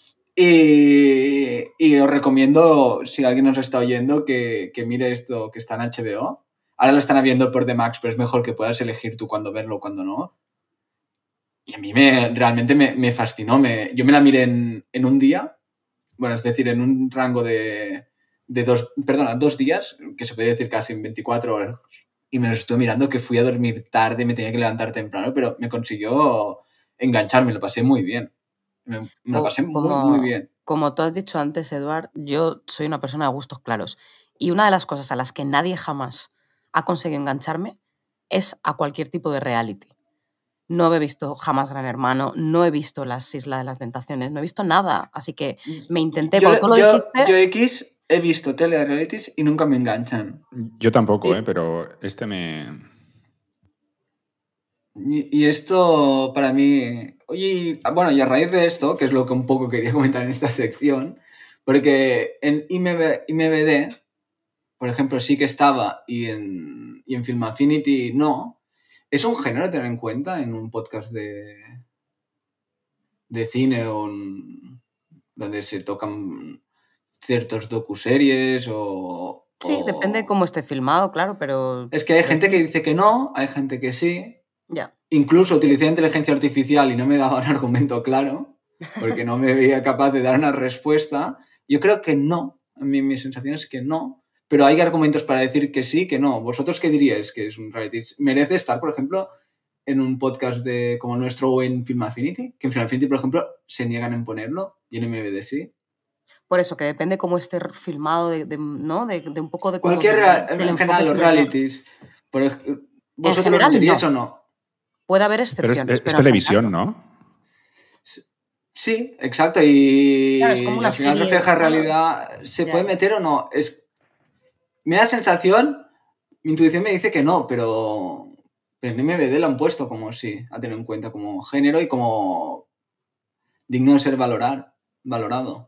Y os recomiendo, si alguien nos está oyendo, que mire esto que está en HBO. Ahora lo están viendo por The Max, pero es mejor que puedas elegir tú cuándo verlo o cuándo no. Y a mí realmente me fascinó. Yo me la miré en un día. Bueno, es decir, en un rango de 2 días, que se puede decir casi en 24 horas. Y me los estuve mirando, que fui a dormir tarde, me tenía que levantar temprano, pero me consiguió engancharme, lo pasé muy bien. Me lo pasé muy bien. Como tú has dicho antes, Eduard, yo soy una persona de gustos claros. Y una de las cosas a las que nadie jamás ha conseguido engancharme es a cualquier tipo de reality. No he visto jamás Gran Hermano, no he visto las Islas de las Tentaciones, no he visto nada. Así que me intenté, cuando tú lo dijiste... Yo X he visto telerealities y nunca me enganchan. Yo tampoco, pero me... Y esto para mí... Oye, bueno, y a raíz de esto, que es lo que un poco quería comentar en esta sección, porque en IMDb, por ejemplo, sí que estaba y en Film Affinity no. ¿Es un género a tener en cuenta en un podcast de cine donde se tocan ciertos docuseries o... Sí, depende de cómo esté filmado, claro, pero... Es que hay gente que dice que no, hay gente que sí. Ya. Incluso utilicé inteligencia artificial y no me daba un argumento claro, porque no me veía capaz de dar una respuesta. Yo creo que no. A mí mi sensación es que no. Pero hay argumentos para decir que sí, que no. ¿Vosotros qué diríais que es un reality? ¿Merece estar, por ejemplo, en un podcast como nuestro o en Film Affinity? Que en Film Affinity, por ejemplo, se niegan en ponerlo y en MVD sí. Por eso, que depende cómo esté filmado, ¿no? De un poco de... En general, los realities. ¿Vosotros general, lo meteríais no. o no? Puede haber Pero excepciones. es televisión, ¿no? Sí, exacto. Y claro, es como una al final serie, refleja claro. realidad. ¿Se puede meter o no? Me da sensación, mi intuición me dice que no, pero en MVD lo han puesto como sí, a tener en cuenta como género y como digno de ser valorado.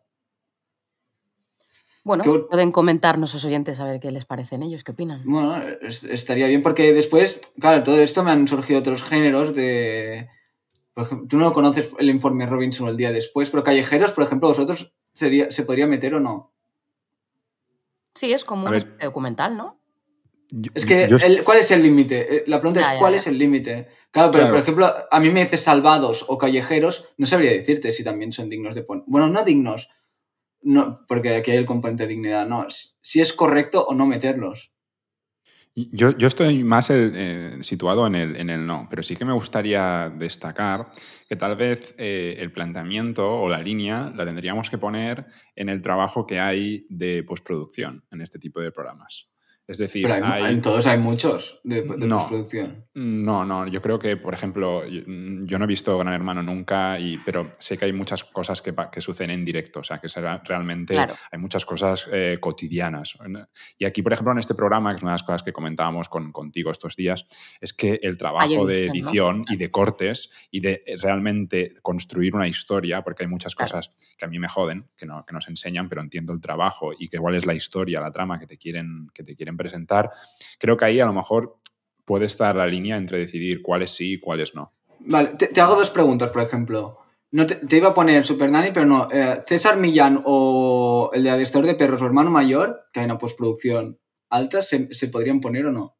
Bueno, pueden comentar nuestros oyentes a ver qué les parecen ellos, qué opinan. Bueno, estaría bien porque después, claro, todo esto me han surgido otros géneros de... Por ejemplo, tú no conoces el informe Robinson el día después, pero Callejeros, por ejemplo, ¿vosotros se podría meter o no? Sí, es como un documental, ¿no? Es que, ¿cuál es el límite? La pregunta es, ¿cuál es el límite? Claro, pero por ejemplo, a mí me dices Salvados o Callejeros, no sabría decirte si también son dignos de poner. Bueno, no dignos, no, porque aquí hay el componente de dignidad, no. Si es correcto o no meterlos. Yo estoy más situado en el no, pero sí que me gustaría destacar que tal vez el planteamiento o la línea la tendríamos que poner en el trabajo que hay de postproducción en este tipo de programas. Es decir, Pero en todos hay muchos de postproducción. No. Yo creo que, por ejemplo, yo no he visto Gran Hermano nunca, pero sé que hay muchas cosas que suceden en directo. O sea, que realmente Claro. hay muchas cosas cotidianas. Y aquí, por ejemplo, en este programa, que es una de las cosas que comentábamos contigo estos días, es que el trabajo de edición, ¿no? Y de cortes y de realmente construir una historia, porque hay muchas cosas que a mí me joden, que nos enseñan, pero entiendo el trabajo y que cuál es la historia, la trama que te quieren presentar. Creo que ahí a lo mejor puede estar la línea entre decidir cuáles sí y cuáles no. Vale, te hago dos preguntas, por ejemplo. No te iba a poner Super Nanny, pero no. César Millán o el de Adestador de Perros, su hermano mayor, que hay una postproducción alta, ¿se podrían poner o no?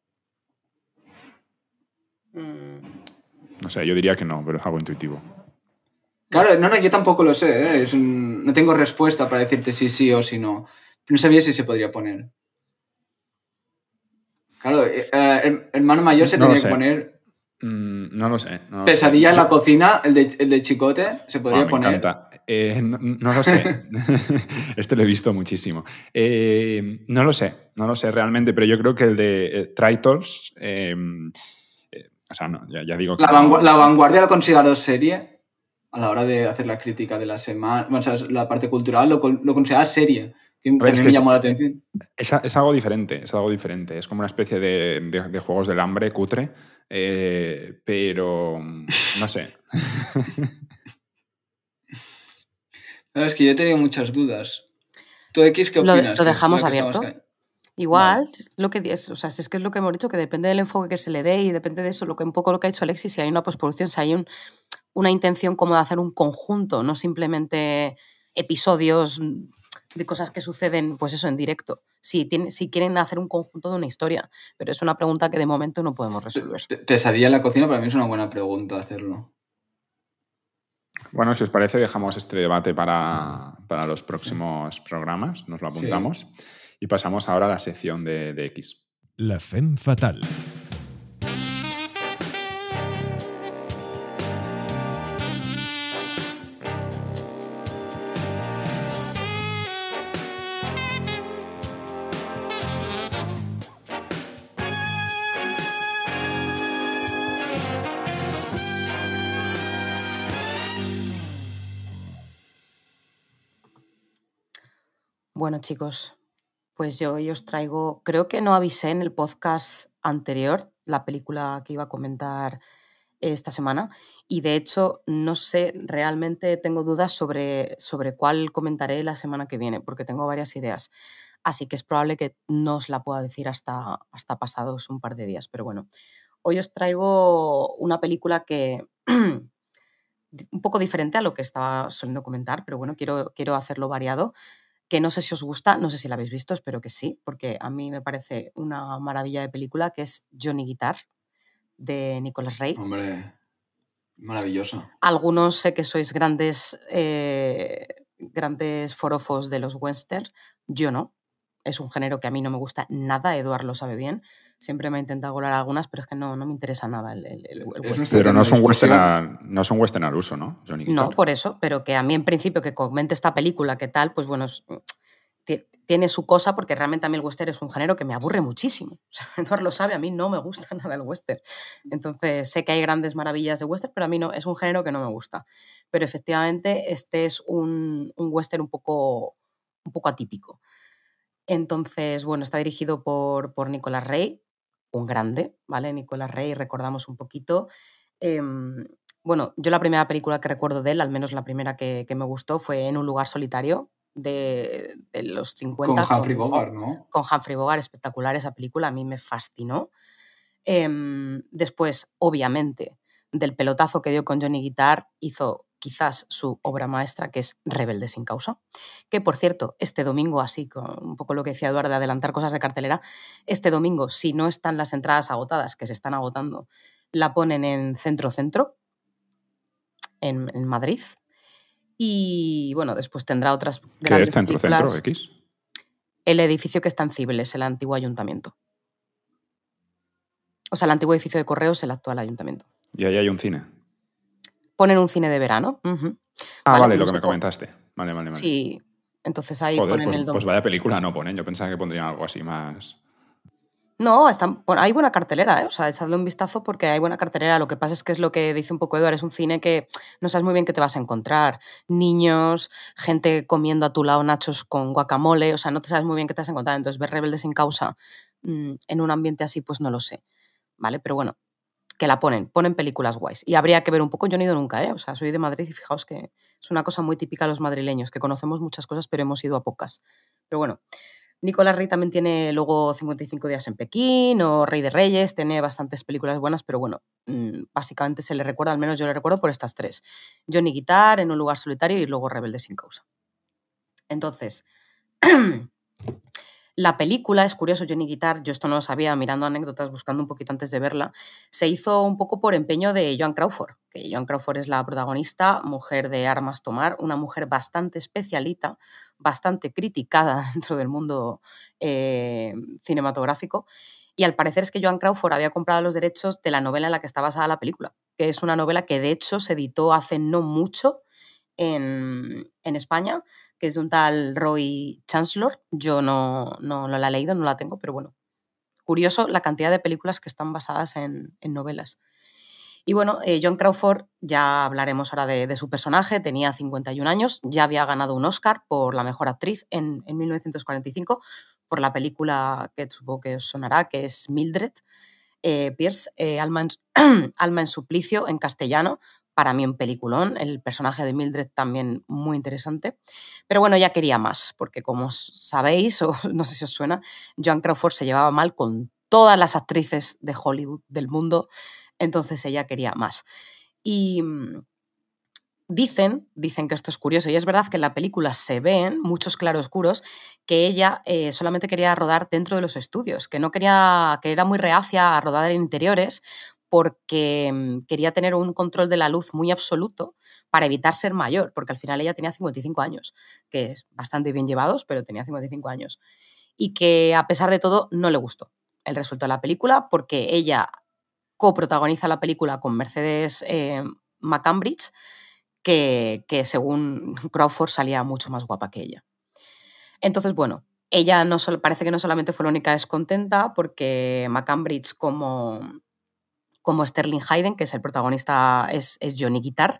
No sé, yo diría que no, pero es algo intuitivo. Claro, no, yo tampoco lo sé. No tengo respuesta para decirte si sí o si no. No sabía si se podría poner. Claro, el hermano mayor se tendría que poner... No lo sé. No Pesadilla en la cocina, el de Chicote, se podría poner. Me encanta. No lo sé. Este lo he visto muchísimo. No lo sé realmente, pero yo creo que el de Traitors... o sea, no, ya digo que... La Vanguardia lo considerado serie a la hora de hacer la crítica de la semana. Bueno, o sea, la parte cultural lo considera serie. Que también me llamó la atención. Es algo diferente, Es como una especie de juegos del hambre cutre, pero no sé. No, es que yo he tenido muchas dudas. ¿Tú, X, qué opinas? Lo dejamos abierto. Igual, lo que es, o sea, es que es lo que hemos dicho, que depende del enfoque que se le dé y depende de eso, un poco lo que ha dicho Alexis, si hay una postproducción, si hay una intención como de hacer un conjunto, no simplemente episodios de cosas que suceden, pues eso, en directo. Si quieren hacer un conjunto de una historia, pero es una pregunta que de momento no podemos resolver. Pesadilla en la cocina para mí es una buena pregunta hacerlo. Bueno, si os parece, dejamos este debate para los próximos programas, nos lo apuntamos. Sí. Y pasamos ahora a la sección de X. La femme fatal. Bueno, chicos, pues yo hoy os traigo, creo que no avisé en el podcast anterior la película que iba a comentar esta semana y de hecho no sé, realmente tengo dudas sobre cuál comentaré la semana que viene porque tengo varias ideas, así que es probable que no os la pueda decir hasta pasados un par de días, pero bueno, hoy os traigo una película que un poco diferente a lo que estaba soliendo comentar, pero bueno, quiero hacerlo variado, que no sé si os gusta, no sé si la habéis visto, espero que sí, porque a mí me parece una maravilla de película, que es Johnny Guitar, de Nicolas Ray. Hombre, maravilloso. Algunos sé que sois grandes forofos de los western, yo no. Es un género que a mí no me gusta nada, Eduard lo sabe bien. Siempre me ha intentado colar algunas, pero es que no me interesa nada el western. Pero no es un western al uso, ¿no? Johnny Guitar. No, por eso, pero que a mí en principio que comente esta película, que tal, pues bueno, tiene su cosa, porque realmente a mí el western es un género que me aburre muchísimo. O sea, Eduard lo sabe, a mí no me gusta nada el western. Entonces sé que hay grandes maravillas de western, pero a mí no, es un género que no me gusta. Pero efectivamente este es un western un poco atípico. Entonces, bueno, está dirigido por Nicolas Ray, un grande, ¿vale? Nicolas Ray, recordamos un poquito. Bueno, yo la primera película que recuerdo de él, al menos la primera que me gustó, fue En un lugar solitario, de los 50. Con Humphrey Bogart, ¿no? Con Humphrey Bogart, espectacular esa película, a mí me fascinó. Después, obviamente, del pelotazo que dio con Johnny Guitar, hizo quizás su obra maestra, que es Rebelde sin causa, que por cierto, este domingo, así con un poco lo que decía Eduardo de adelantar cosas de cartelera, este domingo, si no están las entradas agotadas, que se están agotando, la ponen en Centro, en Madrid, y bueno, después tendrá otras grandes películas. ¿Qué es Centro X? El edificio que está en Cibeles, el antiguo ayuntamiento. O sea, el antiguo edificio de correos, el actual ayuntamiento. ¿Y ahí hay un cine? Ponen un cine de verano. Uh-huh. Vale, lo que me comentaste. Vale. Sí, entonces ahí joder, ponen el pues vaya película no ponen. Yo pensaba que pondrían algo así más... No, bueno, hay buena cartelera, ¿eh? O sea, echadle un vistazo porque hay buena cartelera. Lo que pasa es que es lo que dice un poco Eduard, es un cine que no sabes muy bien qué te vas a encontrar. Niños, gente comiendo a tu lado nachos con guacamole, o sea, no te sabes muy bien qué te vas a encontrar. Entonces, ver Rebelde sin causa en un ambiente así, pues no lo sé, ¿vale? Pero bueno, que la ponen películas guays. Y habría que ver un poco, yo no he ido nunca, ¿eh? O sea, soy de Madrid y fijaos que es una cosa muy típica de los madrileños, que conocemos muchas cosas, pero hemos ido a pocas. Pero bueno, Nicolás Rey también tiene luego 55 días en Pekín o Rey de Reyes, tiene bastantes películas buenas, pero bueno, básicamente se le recuerda, al menos yo le recuerdo por estas tres. Johnny Guitar, En un lugar solitario y luego Rebelde sin causa. Entonces, la película, es curioso, Johnny Guitar, yo esto no lo sabía, mirando anécdotas, buscando un poquito antes de verla, se hizo un poco por empeño de Joan Crawford, que Joan Crawford es la protagonista, mujer de armas tomar, una mujer bastante especialita, bastante criticada dentro del mundo cinematográfico, y al parecer es que Joan Crawford había comprado los derechos de la novela en la que está basada la película, que es una novela que de hecho se editó hace no mucho en España, que es de un tal Roy Chancellor. Yo no la he leído, no la tengo, pero bueno, curioso la cantidad de películas que están basadas en novelas. Y bueno, Joan Crawford, ya hablaremos ahora de su personaje, tenía 51 años, ya había ganado un Oscar por la mejor actriz en 1945, por la película que supongo que os sonará, que es Mildred Pierce, Alma en suplicio en castellano. Para mí un peliculón, el personaje de Mildred también muy interesante. Pero bueno, ella quería más, porque como sabéis, o no sé si os suena, Joan Crawford se llevaba mal con todas las actrices de Hollywood del mundo, entonces ella quería más. Y dicen que esto es curioso, y es verdad que en la película se ven muchos claroscuros, que ella solamente quería rodar dentro de los estudios, que no quería, que era muy reacia a rodar en interiores, porque quería tener un control de la luz muy absoluto para evitar ser mayor, porque al final ella tenía 55 años, que es bastante bien llevados, pero tenía 55 años. Y que a pesar de todo no le gustó el resultado de la película, porque ella coprotagoniza la película con Mercedes McCambridge, que según Crawford salía mucho más guapa que ella. Entonces, bueno, ella parece que no solamente fue la única descontenta, porque McCambridge como Sterling Hayden, que es el protagonista, es Johnny Guitar,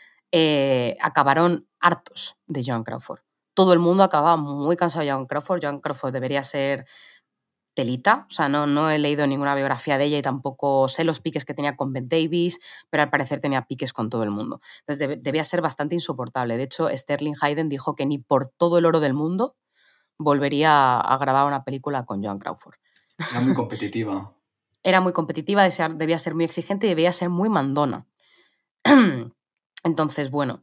acabaron hartos de Joan Crawford. Todo el mundo acababa muy cansado de Joan Crawford. Joan Crawford debería ser telita, o sea, no he leído ninguna biografía de ella y tampoco sé los piques que tenía con Bette Davis, pero al parecer tenía piques con todo el mundo. Entonces debía ser bastante insoportable. De hecho, Sterling Hayden dijo que ni por todo el oro del mundo volvería a grabar una película con Joan Crawford. Era muy competitiva. Era muy competitiva, debía ser muy exigente y debía ser muy mandona. Entonces, bueno,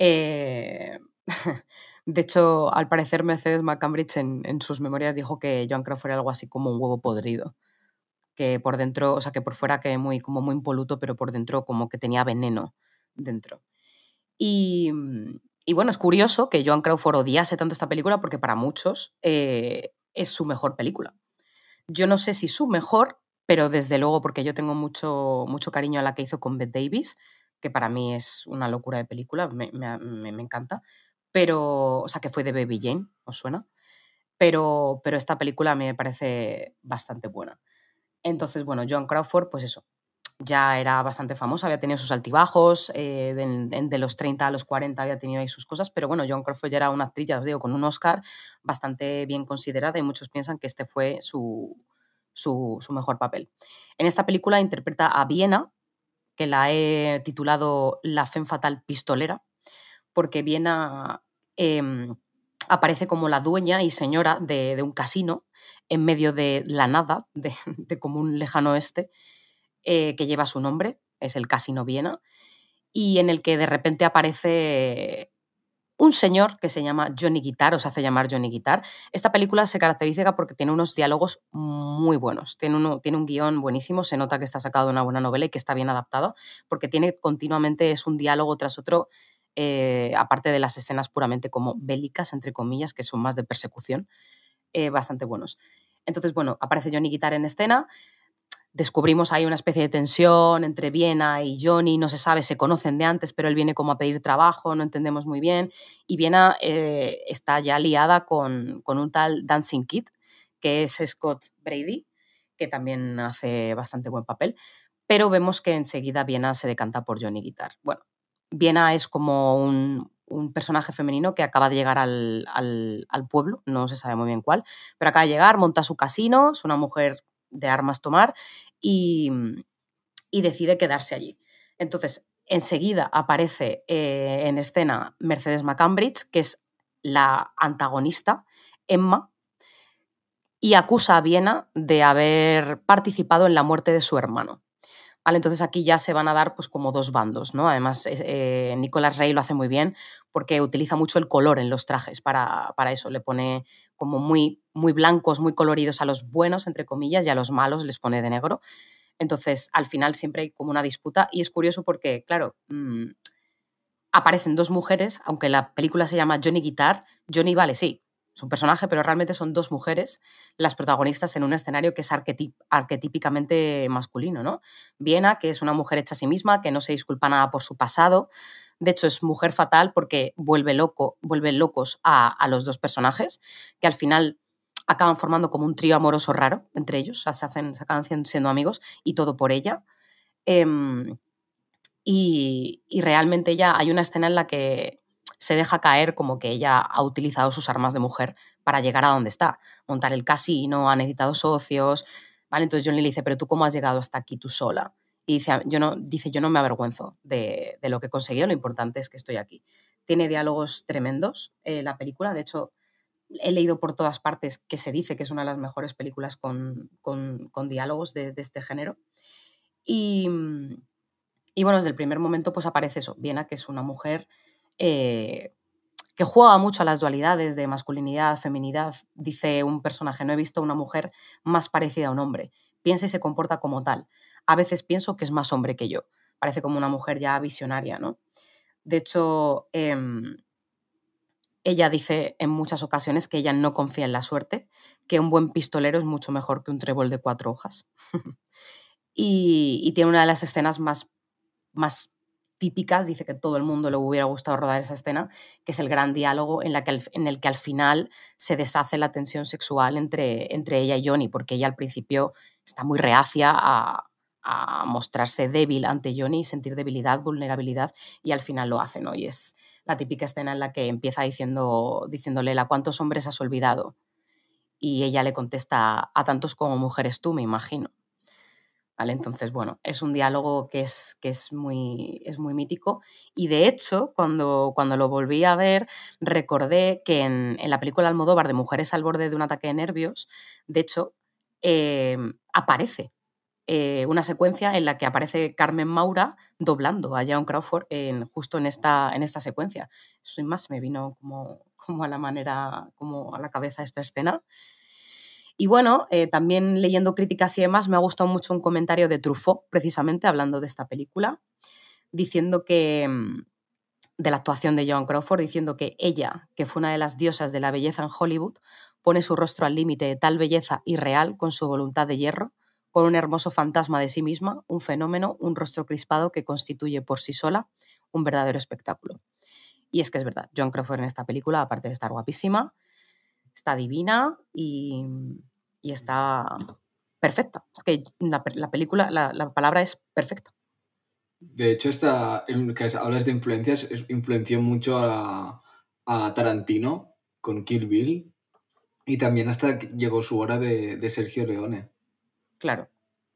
de hecho, al parecer Mercedes McCambridge en sus memorias dijo que Joan Crawford era algo así como un huevo podrido, que por dentro, o sea, que por fuera que como muy impoluto, pero por dentro como que tenía veneno dentro. Y bueno, es curioso que Joan Crawford odiase tanto esta película porque para muchos es su mejor película. Yo no sé si su mejor, pero desde luego, porque yo tengo mucho cariño a la que hizo con Bette Davis, que para mí es una locura de película, me encanta, pero, o sea, que fue de Baby Jane, ¿os suena? Pero esta película a mí me parece bastante buena. Entonces, bueno, Joan Crawford, pues eso, ya era bastante famosa, había tenido sus altibajos, de los 30 a los 40 había tenido ahí sus cosas, pero bueno, Joan Crawford ya era una actriz, ya os digo, con un Oscar bastante bien considerada y muchos piensan que este fue su mejor papel. En esta película interpreta a Viena, que la he titulado La femme fatale pistolera, porque Viena aparece como la dueña y señora de un casino en medio de la nada, de como un lejano oeste, que lleva su nombre, es el Casino Viena, y en el que de repente aparece un señor que se llama Johnny Guitar, o se hace llamar Johnny Guitar. Esta película se caracteriza porque tiene unos diálogos muy buenos, tiene un guión buenísimo, se nota que está sacado de una buena novela y que está bien adaptada, porque tiene continuamente, es un diálogo tras otro, aparte de las escenas puramente como bélicas, entre comillas, que son más de persecución, bastante buenos. Entonces, bueno, aparece Johnny Guitar en escena. Descubrimos ahí una especie de tensión entre Viena y Johnny, no se sabe, se conocen de antes, pero él viene como a pedir trabajo, no entendemos muy bien, y Viena está ya liada con un tal Dancing Kid, que es Scott Brady, que también hace bastante buen papel, pero vemos que enseguida Viena se decanta por Johnny Guitar. Bueno, Viena es como un personaje femenino que acaba de llegar al pueblo, no se sabe muy bien cuál, pero acaba de llegar, monta su casino, es una mujer de armas tomar y decide quedarse allí. Entonces, enseguida aparece en escena Mercedes McCambridge, que es la antagonista, Emma, y acusa a Viena de haber participado en la muerte de su hermano. ¿Vale? Entonces aquí ya se van a dar pues, como dos bandos, ¿no? Además, Nicolas Rey lo hace muy bien porque utiliza mucho el color en los trajes para eso. Le pone como muy, muy blancos, muy coloridos a los buenos, entre comillas, y a los malos les pone de negro. Entonces, al final siempre hay como una disputa y es curioso porque, claro, aparecen dos mujeres, aunque la película se llama Johnny Guitar, Johnny vale, sí, es un personaje, pero realmente son dos mujeres las protagonistas en un escenario que es arquetípicamente masculino, ¿no? Viena, que es una mujer hecha a sí misma, que no se disculpa nada por su pasado, de hecho es mujer fatal porque vuelve locos a los dos personajes, que al final acaban formando como un trío amoroso raro entre ellos, o sea, se acaban siendo amigos y todo por ella. Y realmente ella, hay una escena en la que se deja caer como que ella ha utilizado sus armas de mujer para llegar a donde está, montar el casino, ha necesitado socios, ¿vale? Entonces Johnny le dice, pero ¿tú cómo has llegado hasta aquí tú sola? Y dice, yo no me avergüenzo de lo que he conseguido, lo importante es que estoy aquí. Tiene diálogos tremendos la película, de hecho he leído por todas partes que se dice que es una de las mejores películas con diálogos de este género. Y bueno, desde el primer momento pues aparece eso, Viena, que es una mujer que juega mucho a las dualidades de masculinidad, feminidad. Dice un personaje, no he visto una mujer más parecida a un hombre. Piensa y se comporta como tal. A veces pienso que es más hombre que yo. Parece como una mujer ya visionaria, ¿no? De hecho, ella dice en muchas ocasiones que ella no confía en la suerte, que un buen pistolero es mucho mejor que un trébol de 4 hojas. y tiene una de las escenas más típicas, dice que todo el mundo le hubiera gustado rodar esa escena, que es el gran diálogo en el que al final se deshace la tensión sexual entre ella y Johnny, porque ella al principio está muy reacia a mostrarse débil ante Johnny, sentir debilidad, vulnerabilidad, y al final lo hace, ¿no? Y es la típica escena en la que empieza diciéndole ¿a cuántos hombres has olvidado? Y ella le contesta, a tantos como mujeres tú, me imagino. ¿Vale? Entonces, bueno, es un diálogo que es muy mítico y de hecho, cuando lo volví a ver, recordé que en la película Almodóvar de Mujeres al borde de un ataque de nervios, de hecho, aparece una secuencia en la que aparece Carmen Maura doblando a Joan Crawford justo en esta secuencia. Sin más, me vino como a la cabeza esta escena. Y bueno, también leyendo críticas y demás, me ha gustado mucho un comentario de Truffaut, precisamente hablando de esta película, diciendo que, de la actuación de Joan Crawford, diciendo que ella, que fue una de las diosas de la belleza en Hollywood, pone su rostro al límite de tal belleza irreal con su voluntad de hierro, con un hermoso fantasma de sí misma, un fenómeno, un rostro crispado que constituye por sí sola un verdadero espectáculo. Y es que es verdad, Joan Crawford en esta película, aparte de estar guapísima, está divina y está perfecta. Es que la película, la palabra es perfecta. De hecho, que hablas de influencias, influenció mucho a Tarantino con Kill Bill y también hasta que llegó su hora de Sergio Leone. Claro.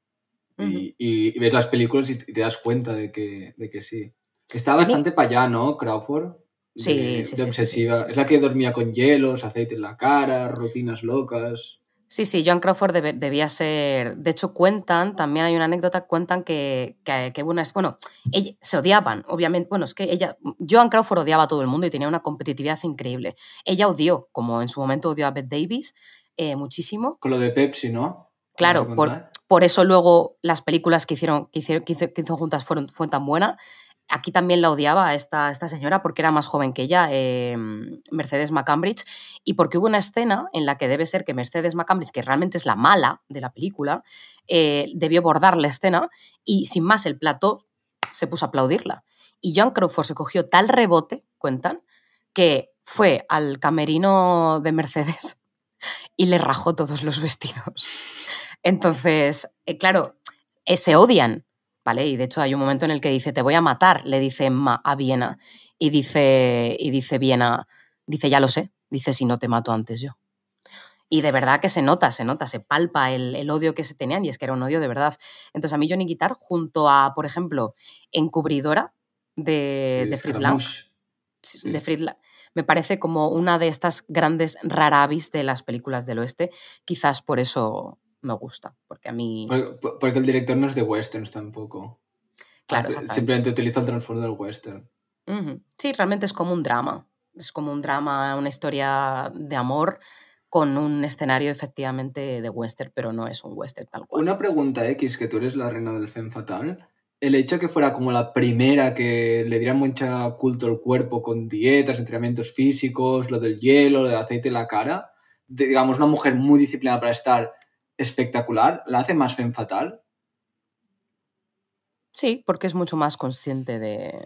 Y ves las películas y te das cuenta de que sí. Está bastante para allá, ¿no, Crawford? Sí, de obsesiva. Sí. Es la que dormía con hielos, aceite en la cara, rutinas locas. Sí, Joan Crawford debía ser... De hecho, también hay una anécdota, cuentan que bueno, se odiaban, obviamente. Bueno, es que Joan Crawford odiaba a todo el mundo y tenía una competitividad increíble. Ella odió, como en su momento odió a Bette Davis, muchísimo. Con lo de Pepsi, ¿no? Claro, por eso luego las películas que hizo juntas fue tan buena. Aquí también la odiaba a esta señora porque era más joven que ella, Mercedes McCambridge, y porque hubo una escena en la que debe ser que Mercedes McCambridge, que realmente es la mala de la película, debió bordar la escena y sin más el plató se puso a aplaudirla. Y Joan Crawford se cogió tal rebote, cuentan, que fue al camerino de Mercedes y le rajó todos los vestidos. Entonces, claro, se odian, ¿vale? Y de hecho hay un momento en el que dice, te voy a matar, le dice Emma a Viena. Y dice Viena, dice, ya lo sé, dice, si no te mato antes yo. Y de verdad que se nota, se palpa el odio que se tenían, y es que era un odio de verdad. Entonces a mí Johnny Guitar, junto a, por ejemplo, Encubridora de Fritz Lang, de Fritz Lang, me parece como una de estas grandes raravis de las películas del oeste. Quizás por eso me gusta, porque a mí... Porque el director no es de westerns tampoco. Claro, simplemente utiliza el transporte del western. Sí, realmente es como un drama. Es como un drama, una historia de amor con un escenario efectivamente de western, pero no es un western tal cual. Una pregunta X, que tú eres la reina del femme fatal. El hecho que fuera como la primera que le diera mucha culto al cuerpo con dietas, entrenamientos físicos, lo del hielo, lo del aceite en la cara, digamos, una mujer muy disciplinada para estar espectacular, ¿la hace más femme fatal? Sí, porque es mucho más consciente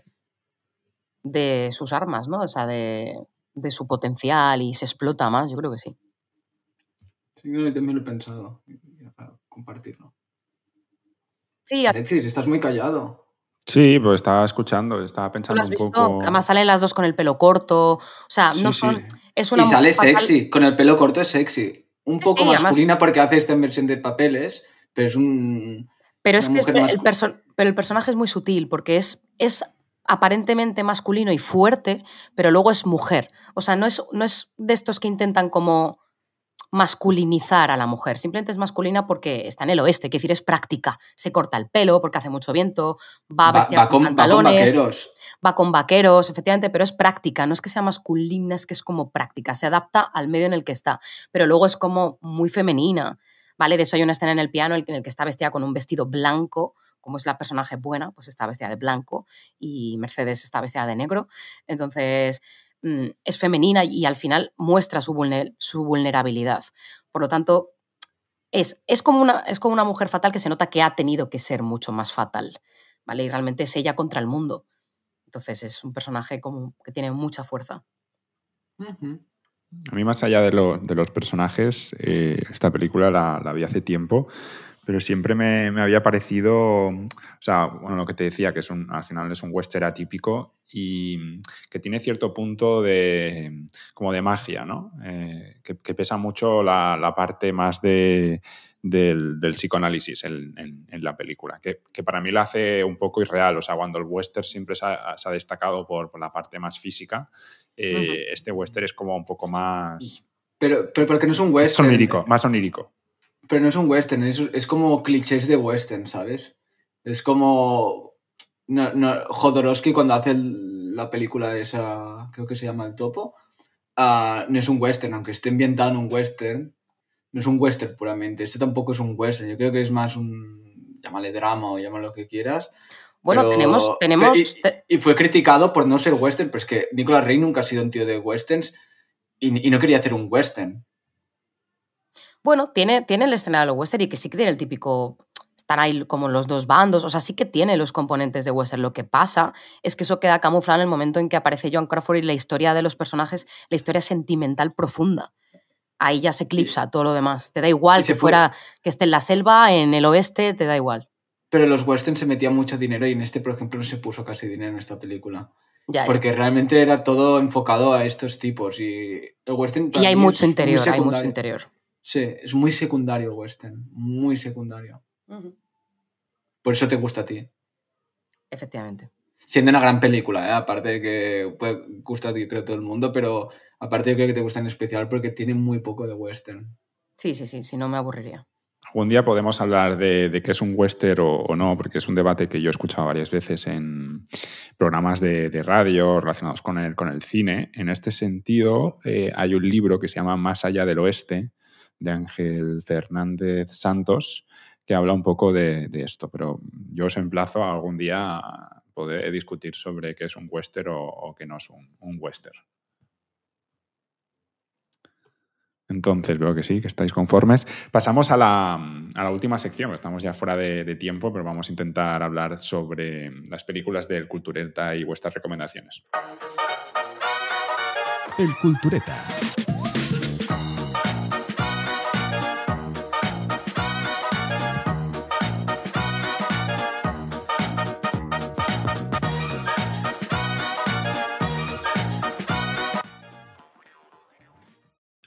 de sus armas, ¿no? O sea, de su potencial, y se explota más, yo creo que sí. Sí, yo también lo he pensado, para compartirlo. Sí, Alexis, estás muy callado. Sí, pues estaba escuchando, estaba pensando ¿tú lo has visto? poco... Además salen las dos con el pelo corto, o sea, no son... Sí. Es una y sale fatal... sexy, con el pelo corto es sexy. Un poco masculina además... porque hace esta inversión de papeles, pero es un... Pero es que el personaje es muy sutil, porque es aparentemente masculino y fuerte, pero luego es mujer. O sea, no es de estos que intentan como masculinizar a la mujer, simplemente es masculina porque está en el oeste, que decir, es práctica, se corta el pelo porque hace mucho viento, va vestida con pantalones, va con vaqueros, efectivamente, pero es práctica, no es que sea masculina, es que es como práctica, se adapta al medio en el que está, pero luego es como muy femenina, ¿vale? De eso hay una escena en el piano en el que está vestida con un vestido blanco, como es la personaje buena, pues está vestida de blanco, y Mercedes está vestida de negro, entonces... es femenina y al final muestra su vulnerabilidad. Por lo tanto, es como una mujer fatal que se nota que ha tenido que ser mucho más fatal, ¿vale? Y realmente es ella contra el mundo. Entonces es un personaje como que tiene mucha fuerza. A mí, más allá de los personajes, esta película la vi hace tiempo, pero siempre me había parecido, o sea, bueno, lo que te decía, que al final es un western atípico y que tiene cierto punto como de magia, ¿no? Que pesa mucho la parte más del psicoanálisis en la película, que para mí la hace un poco irreal. O sea, cuando el western siempre se ha destacado por la parte más física, este western es como un poco más... Pero porque no es un western. Más onírico. Pero no es un western, es como clichés de western, ¿sabes? Es como... Jodorowsky cuando hace la película esa, creo que se llama El Topo, no es un western, aunque esté ambientado en un western, no es un western puramente. Este tampoco es un western, yo creo que es más un... llámale drama o llámale lo que quieras. Bueno, pero... tenemos... Y fue criticado por no ser western, pero es que Nicolas Ray nunca ha sido un tío de westerns y no quería hacer un western. Bueno, tiene el escenario western, y que sí que tiene el típico... Están ahí como los dos bandos, o sea, sí que tiene los componentes de western. Lo que pasa es que eso queda camuflado en el momento en que aparece Joan Crawford y la historia de los personajes, la historia sentimental profunda. Ahí ya se eclipsa todo lo demás. Te da igual que esté en la selva, en el oeste, te da igual. Pero en los westerns se metía mucho dinero y en este, por ejemplo, no se puso casi dinero en esta película. Porque realmente era todo enfocado a estos tipos y el western... Y hay mucho interior, hay mucho interior. Sí, es muy secundario el western, muy secundario. Por eso te gusta a ti. Efectivamente. Siendo una gran película, aparte de que puede gustar a ti, creo, todo el mundo, pero aparte yo creo que te gusta en especial porque tiene muy poco de western. Sí, si no me aburriría. Algún día podemos hablar de qué es un western o no, porque es un debate que yo he escuchado varias veces en programas de radio relacionados con el cine. En este sentido, hay un libro que se llama Más allá del oeste, de Ángel Fernández Santos, que habla un poco de esto, pero yo os emplazo a algún día a poder discutir sobre qué es un western o qué no es un western. Entonces veo que sí, que estáis conformes. Pasamos a la última sección. Estamos ya fuera de tiempo, pero vamos a intentar hablar sobre las películas del Cultureta y vuestras recomendaciones. El Cultureta. El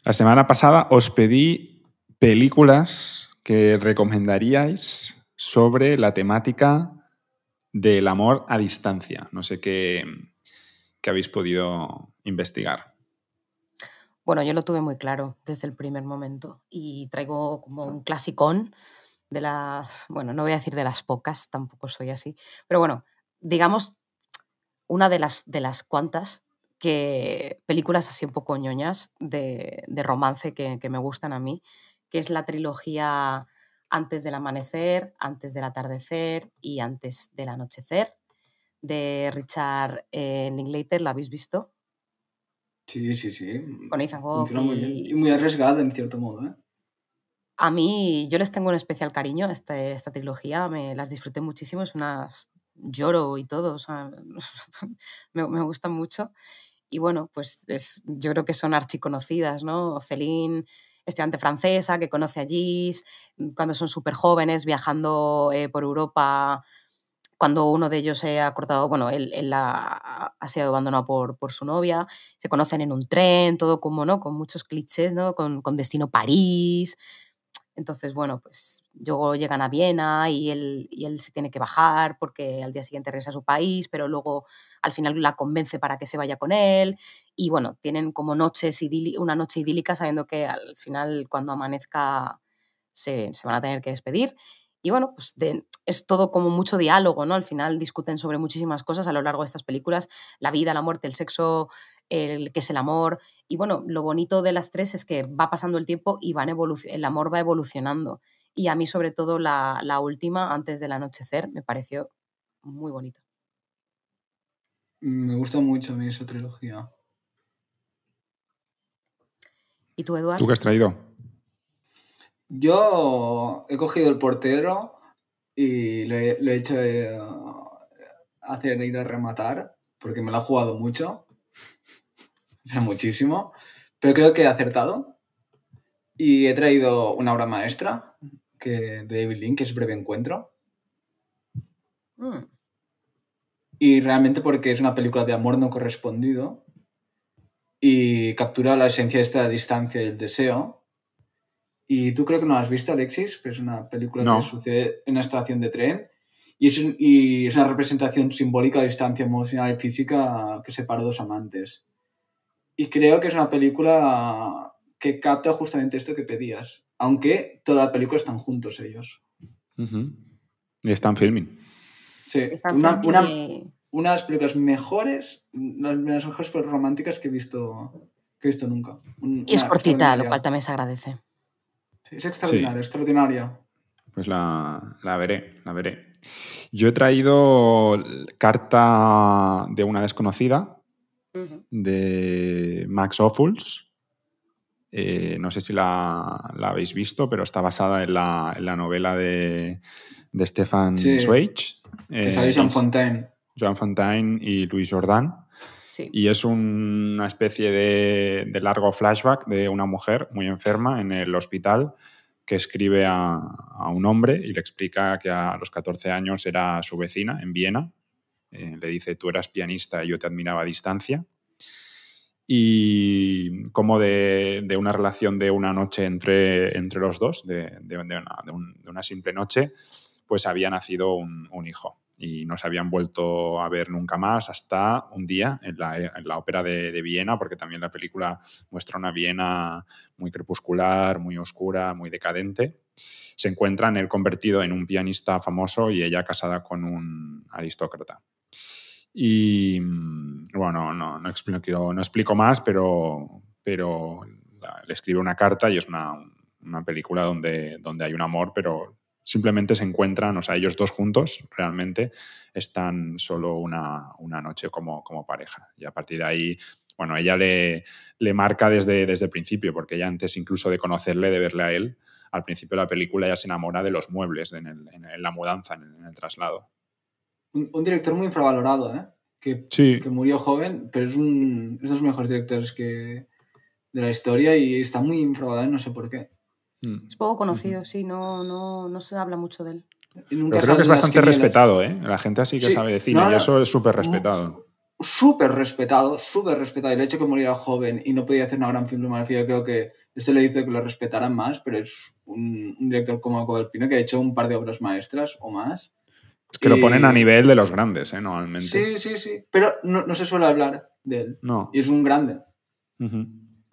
La semana pasada os pedí películas que recomendaríais sobre la temática del amor a distancia. No sé qué habéis podido investigar. Bueno, yo lo tuve muy claro desde el primer momento y traigo como un clasicón de las, bueno, no voy a decir de las pocas, tampoco soy así, pero bueno, digamos una de las cuantas películas así un poco ñoñas de romance que me gustan a mí, que es la trilogía Antes del amanecer, Antes del atardecer y Antes del anochecer, de Richard Linklater. ¿La habéis visto? Sí, sí, sí. Con Ethan Hawke Funciona muy bien. Y muy arriesgada en cierto modo, ¿eh? A mí, yo les tengo un especial cariño a esta trilogía, las disfruté muchísimo, lloro y todo, o sea, me gustan mucho. Y bueno, pues yo creo que son archiconocidas, ¿no? Celine, estudiante francesa, que conoce a Gis, cuando son súper jóvenes, viajando por Europa, cuando uno de ellos se ha cortado, bueno, él ha sido abandonado por su novia, se conocen en un tren, todo como, ¿no? Con muchos clichés, ¿no? Con destino París. Entonces, bueno, pues luego llegan a Viena y él se tiene que bajar porque al día siguiente regresa a su país, pero luego al final la convence para que se vaya con él. Y bueno, tienen como una noche idílica sabiendo que al final cuando amanezca se van a tener que despedir. Y bueno, pues es todo como mucho diálogo, ¿no? Al final discuten sobre muchísimas cosas a lo largo de estas películas, la vida, la muerte, el sexo, qué es el amor. Y bueno, lo bonito de las tres es que va pasando el tiempo y el amor va evolucionando. Y a mí sobre todo la última, Antes del anochecer, me pareció muy bonita. Me gusta mucho a mí esa trilogía. ¿Y tú, Eduard? ¿Tú qué has traído? Yo he cogido El portero y le he hecho hacer ir a rematar, porque me lo ha jugado mucho, o sea, muchísimo, pero creo que he acertado. Y he traído una obra maestra de David Lynch, que es Breve Encuentro. Y realmente porque es una película de amor no correspondido y captura la esencia de la distancia y el deseo. Y tú creo que no la has visto, Alexis, pero es una película No. que sucede en una estación de tren y es una representación simbólica de distancia emocional y física que separa dos amantes. Y creo que es una película que capta justamente esto que pedías, aunque toda la película están juntos ellos. Uh-huh. Y están filming. Sí, Están una filming de las películas mejores, las mejores románticas que he visto nunca. y es cortita, lo cual también se agradece. Sí, es extraordinaria, extraordinaria. Pues la veré. Yo he traído Carta de una desconocida, de Max Ophuls. No sé si la habéis visto, pero está basada en la novela de Stefan Zweig. Que sale Joan Fontaine y Louis Jordan. Sí. Y es una especie de largo flashback de una mujer muy enferma en el hospital que escribe a un hombre y le explica que a los 14 años era su vecina en Viena. Le dice, tú eras pianista y yo te admiraba a distancia. Y como de una relación de una noche entre los dos, de una simple noche, pues había nacido un hijo. Y no se habían vuelto a ver nunca más hasta un día en la ópera de Viena, porque también la película muestra una Viena muy crepuscular, muy oscura, muy decadente. Se encuentran él convertido en un pianista famoso y ella casada con un aristócrata. Y bueno, no explico más, pero le escribe una carta y es una película donde hay un amor, pero simplemente se encuentran, o sea, ellos dos juntos realmente están solo una noche como pareja. Y a partir de ahí, bueno, ella le marca desde el principio, porque ella antes incluso de conocerle, de verle a él, al principio de la película ella se enamora de los muebles en la mudanza, en el traslado. Un director muy infravalorado, ¿eh? Que murió joven, pero es de los mejores directores de la historia y está muy infravalorado, no sé por qué. Es poco conocido, sí, no se habla mucho de él. Pero creo que es bastante respetado, ¿eh? La gente así que sabe de cine y eso es súper respetado. súper respetado. El hecho de que muriera joven y no podía hacer una gran filmografía, creo que esto le hizo que lo respetaran más, pero es un director como Codalpino que ha hecho un par de obras maestras o más. Es que lo ponen a nivel de los grandes, normalmente. Sí. Pero no se suele hablar de él. No. Y es un grande. Uh-huh.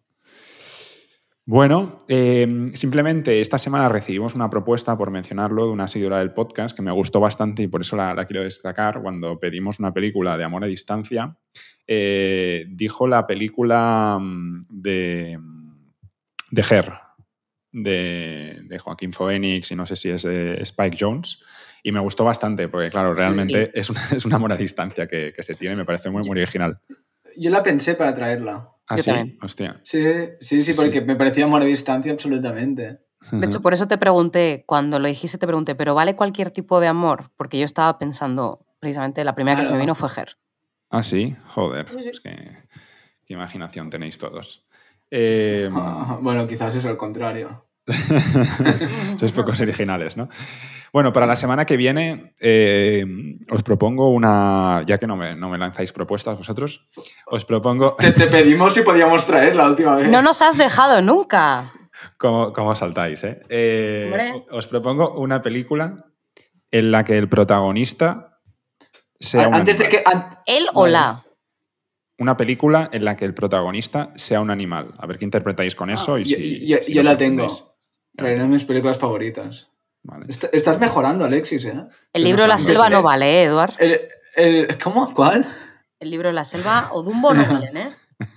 Bueno, simplemente esta semana recibimos una propuesta, por mencionarlo, de una seguidora del podcast que me gustó bastante y por eso la quiero destacar. Cuando pedimos una película de amor a distancia, dijo la película de Her, de Joaquín Phoenix, y no sé si es de Spike Jonze, y me gustó bastante porque, claro, realmente es un amor a distancia que se tiene y me parece muy original. Yo la pensé para traerla. ¿Ah, Yo sí? también. Hostia. Sí, porque me parecía amor a distancia absolutamente. De hecho, por eso te pregunté, cuando lo dijiste, te pregunté, ¿pero vale cualquier tipo de amor? Porque yo estaba pensando, precisamente, la primera que se me vino fue Her. Ah, sí, joder. Sí. Es que qué imaginación tenéis todos. Bueno, quizás es al contrario. Sois pocos originales, ¿no? Bueno, para la semana que viene os propongo una... Ya que no me lanzáis propuestas vosotros, os propongo... Te pedimos si podíamos traer la última vez. No nos has dejado nunca. ¿Cómo saltáis, os propongo una película en la que el protagonista sea un Antes animal. de que... Él o la. Una película en la que el protagonista sea un animal. A ver qué interpretáis con eso y si yo os la entendéis. tengo. Traeré mis películas favoritas. Vale. Estás mejorando, Alexis, ¿eh? El libro de la selva no vale, Eduard. ¿Cómo? ¿Cuál? El libro de la selva o Dumbo no valen, ¿eh?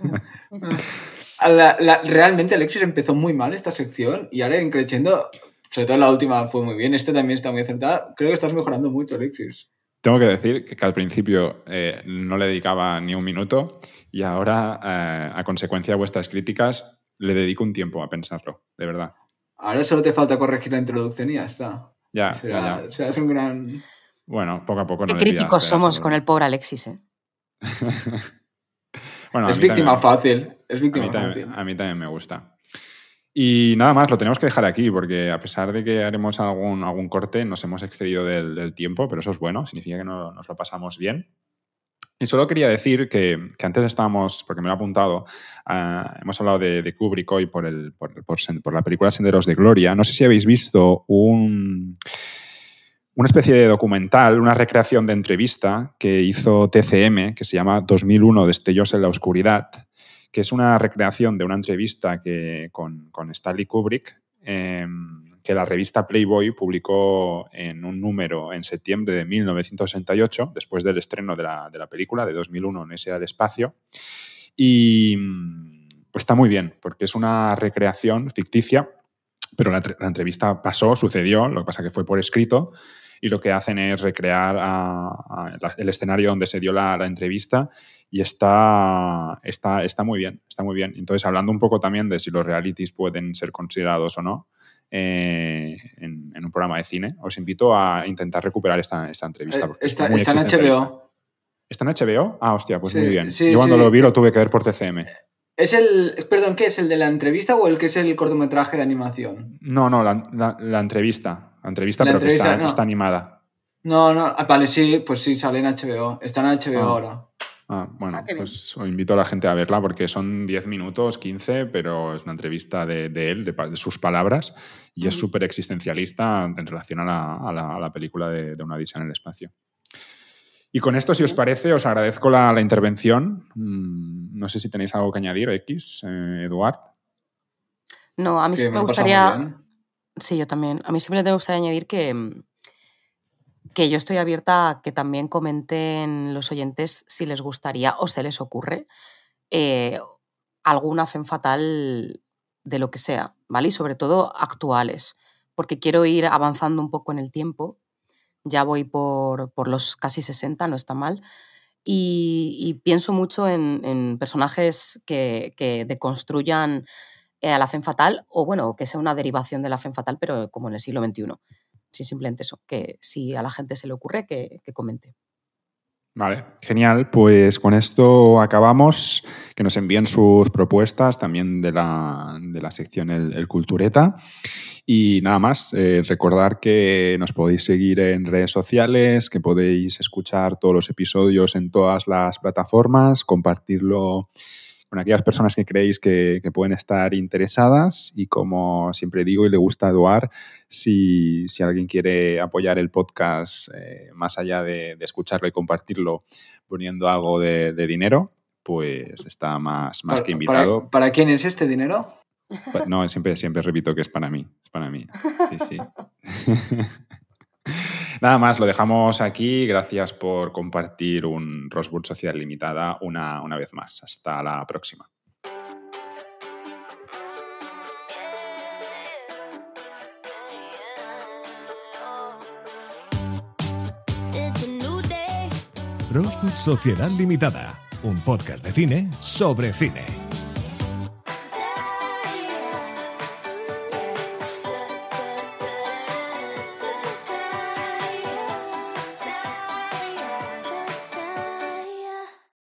Realmente Alexis empezó muy mal esta sección y ahora creciendo, sobre todo la última fue muy bien, esta también está muy acertada. Creo que estás mejorando mucho, Alexis. Tengo que decir que al principio no le dedicaba ni un minuto y ahora, a consecuencia de vuestras críticas, le dedico un tiempo a pensarlo, de verdad. Ahora solo te falta corregir la introducción y ya está. Ya. Es un gran... Bueno, poco a poco. Qué críticos somos con el pobre Alexis, ¿eh? Bueno, es víctima fácil. A mí también me gusta. Y nada más, lo tenemos que dejar aquí porque a pesar de que haremos algún corte, nos hemos excedido del tiempo, pero eso es bueno, significa que nos lo pasamos bien. Y solo quería decir que antes estábamos, porque me lo he apuntado, hemos hablado de Kubrick hoy por la película Senderos de Gloria. No sé si habéis visto una especie de documental, una recreación de entrevista que hizo TCM, que se llama 2001 Destellos en la Oscuridad, que es una recreación de una entrevista con Stanley Kubrick, que la revista Playboy publicó en un número en septiembre de 1968, después del estreno de la película de 2001, Odisea del espacio. Y pues está muy bien, porque es una recreación ficticia, pero la entrevista sucedió, lo que pasa que fue por escrito, y lo que hacen es recrear el escenario donde se dio la entrevista y está muy bien, está muy bien. Entonces, hablando un poco también de si los realities pueden ser considerados o no en un programa de cine, os invito a intentar recuperar esta entrevista. Está en HBO. ¿Está en HBO? Ah, hostia, pues sí, muy bien. Sí, yo cuando lo vi lo tuve que ver por TCM. Perdón, ¿qué es el de la entrevista o el que es el cortometraje de animación? No, la entrevista. La entrevista, pero entrevista, que está animada. No, vale, sí, pues sí, sale en HBO. Está en HBO ahora. Bueno, pues os invito a la gente a verla porque son 10 minutos, 15, pero es una entrevista de él, de sus palabras, y es súper existencialista en relación a la película de Una odisea en el espacio. Y con esto, si os parece, os agradezco la intervención. No sé si tenéis algo que añadir, Eduard. No, a mí sí me gustaría... Sí, yo también. A mí simplemente me gustaría añadir que yo estoy abierta a que también comenten los oyentes si les gustaría o se les ocurre alguna femme fatal de lo que sea, ¿vale? Y sobre todo actuales, porque quiero ir avanzando un poco en el tiempo. Ya voy por los casi 60, no está mal. Y pienso mucho en personajes que deconstruyan a la femme fatal o, bueno, que sea una derivación de la femme fatal, pero como en el siglo XXI. Sí, simplemente eso, que si a la gente se le ocurre, que comente. Vale, genial. Pues con esto acabamos. Que nos envíen sus propuestas también de la sección El Cultureta. Y nada más, recordar que nos podéis seguir en redes sociales, que podéis escuchar todos los episodios en todas las plataformas, compartirlo con aquellas personas que creéis que pueden estar interesadas. Y como siempre digo y le gusta a Eduard, si alguien quiere apoyar el podcast más allá de escucharlo y compartirlo poniendo algo de dinero, pues está más que invitado. ¿Para quién es este dinero? No, siempre repito que es para mí. Es para mí. Sí. Nada más, lo dejamos aquí. Gracias por compartir un Rosebud Sociedad Limitada una vez más. Hasta la próxima. Rosebud Sociedad Limitada, un podcast de cine sobre cine.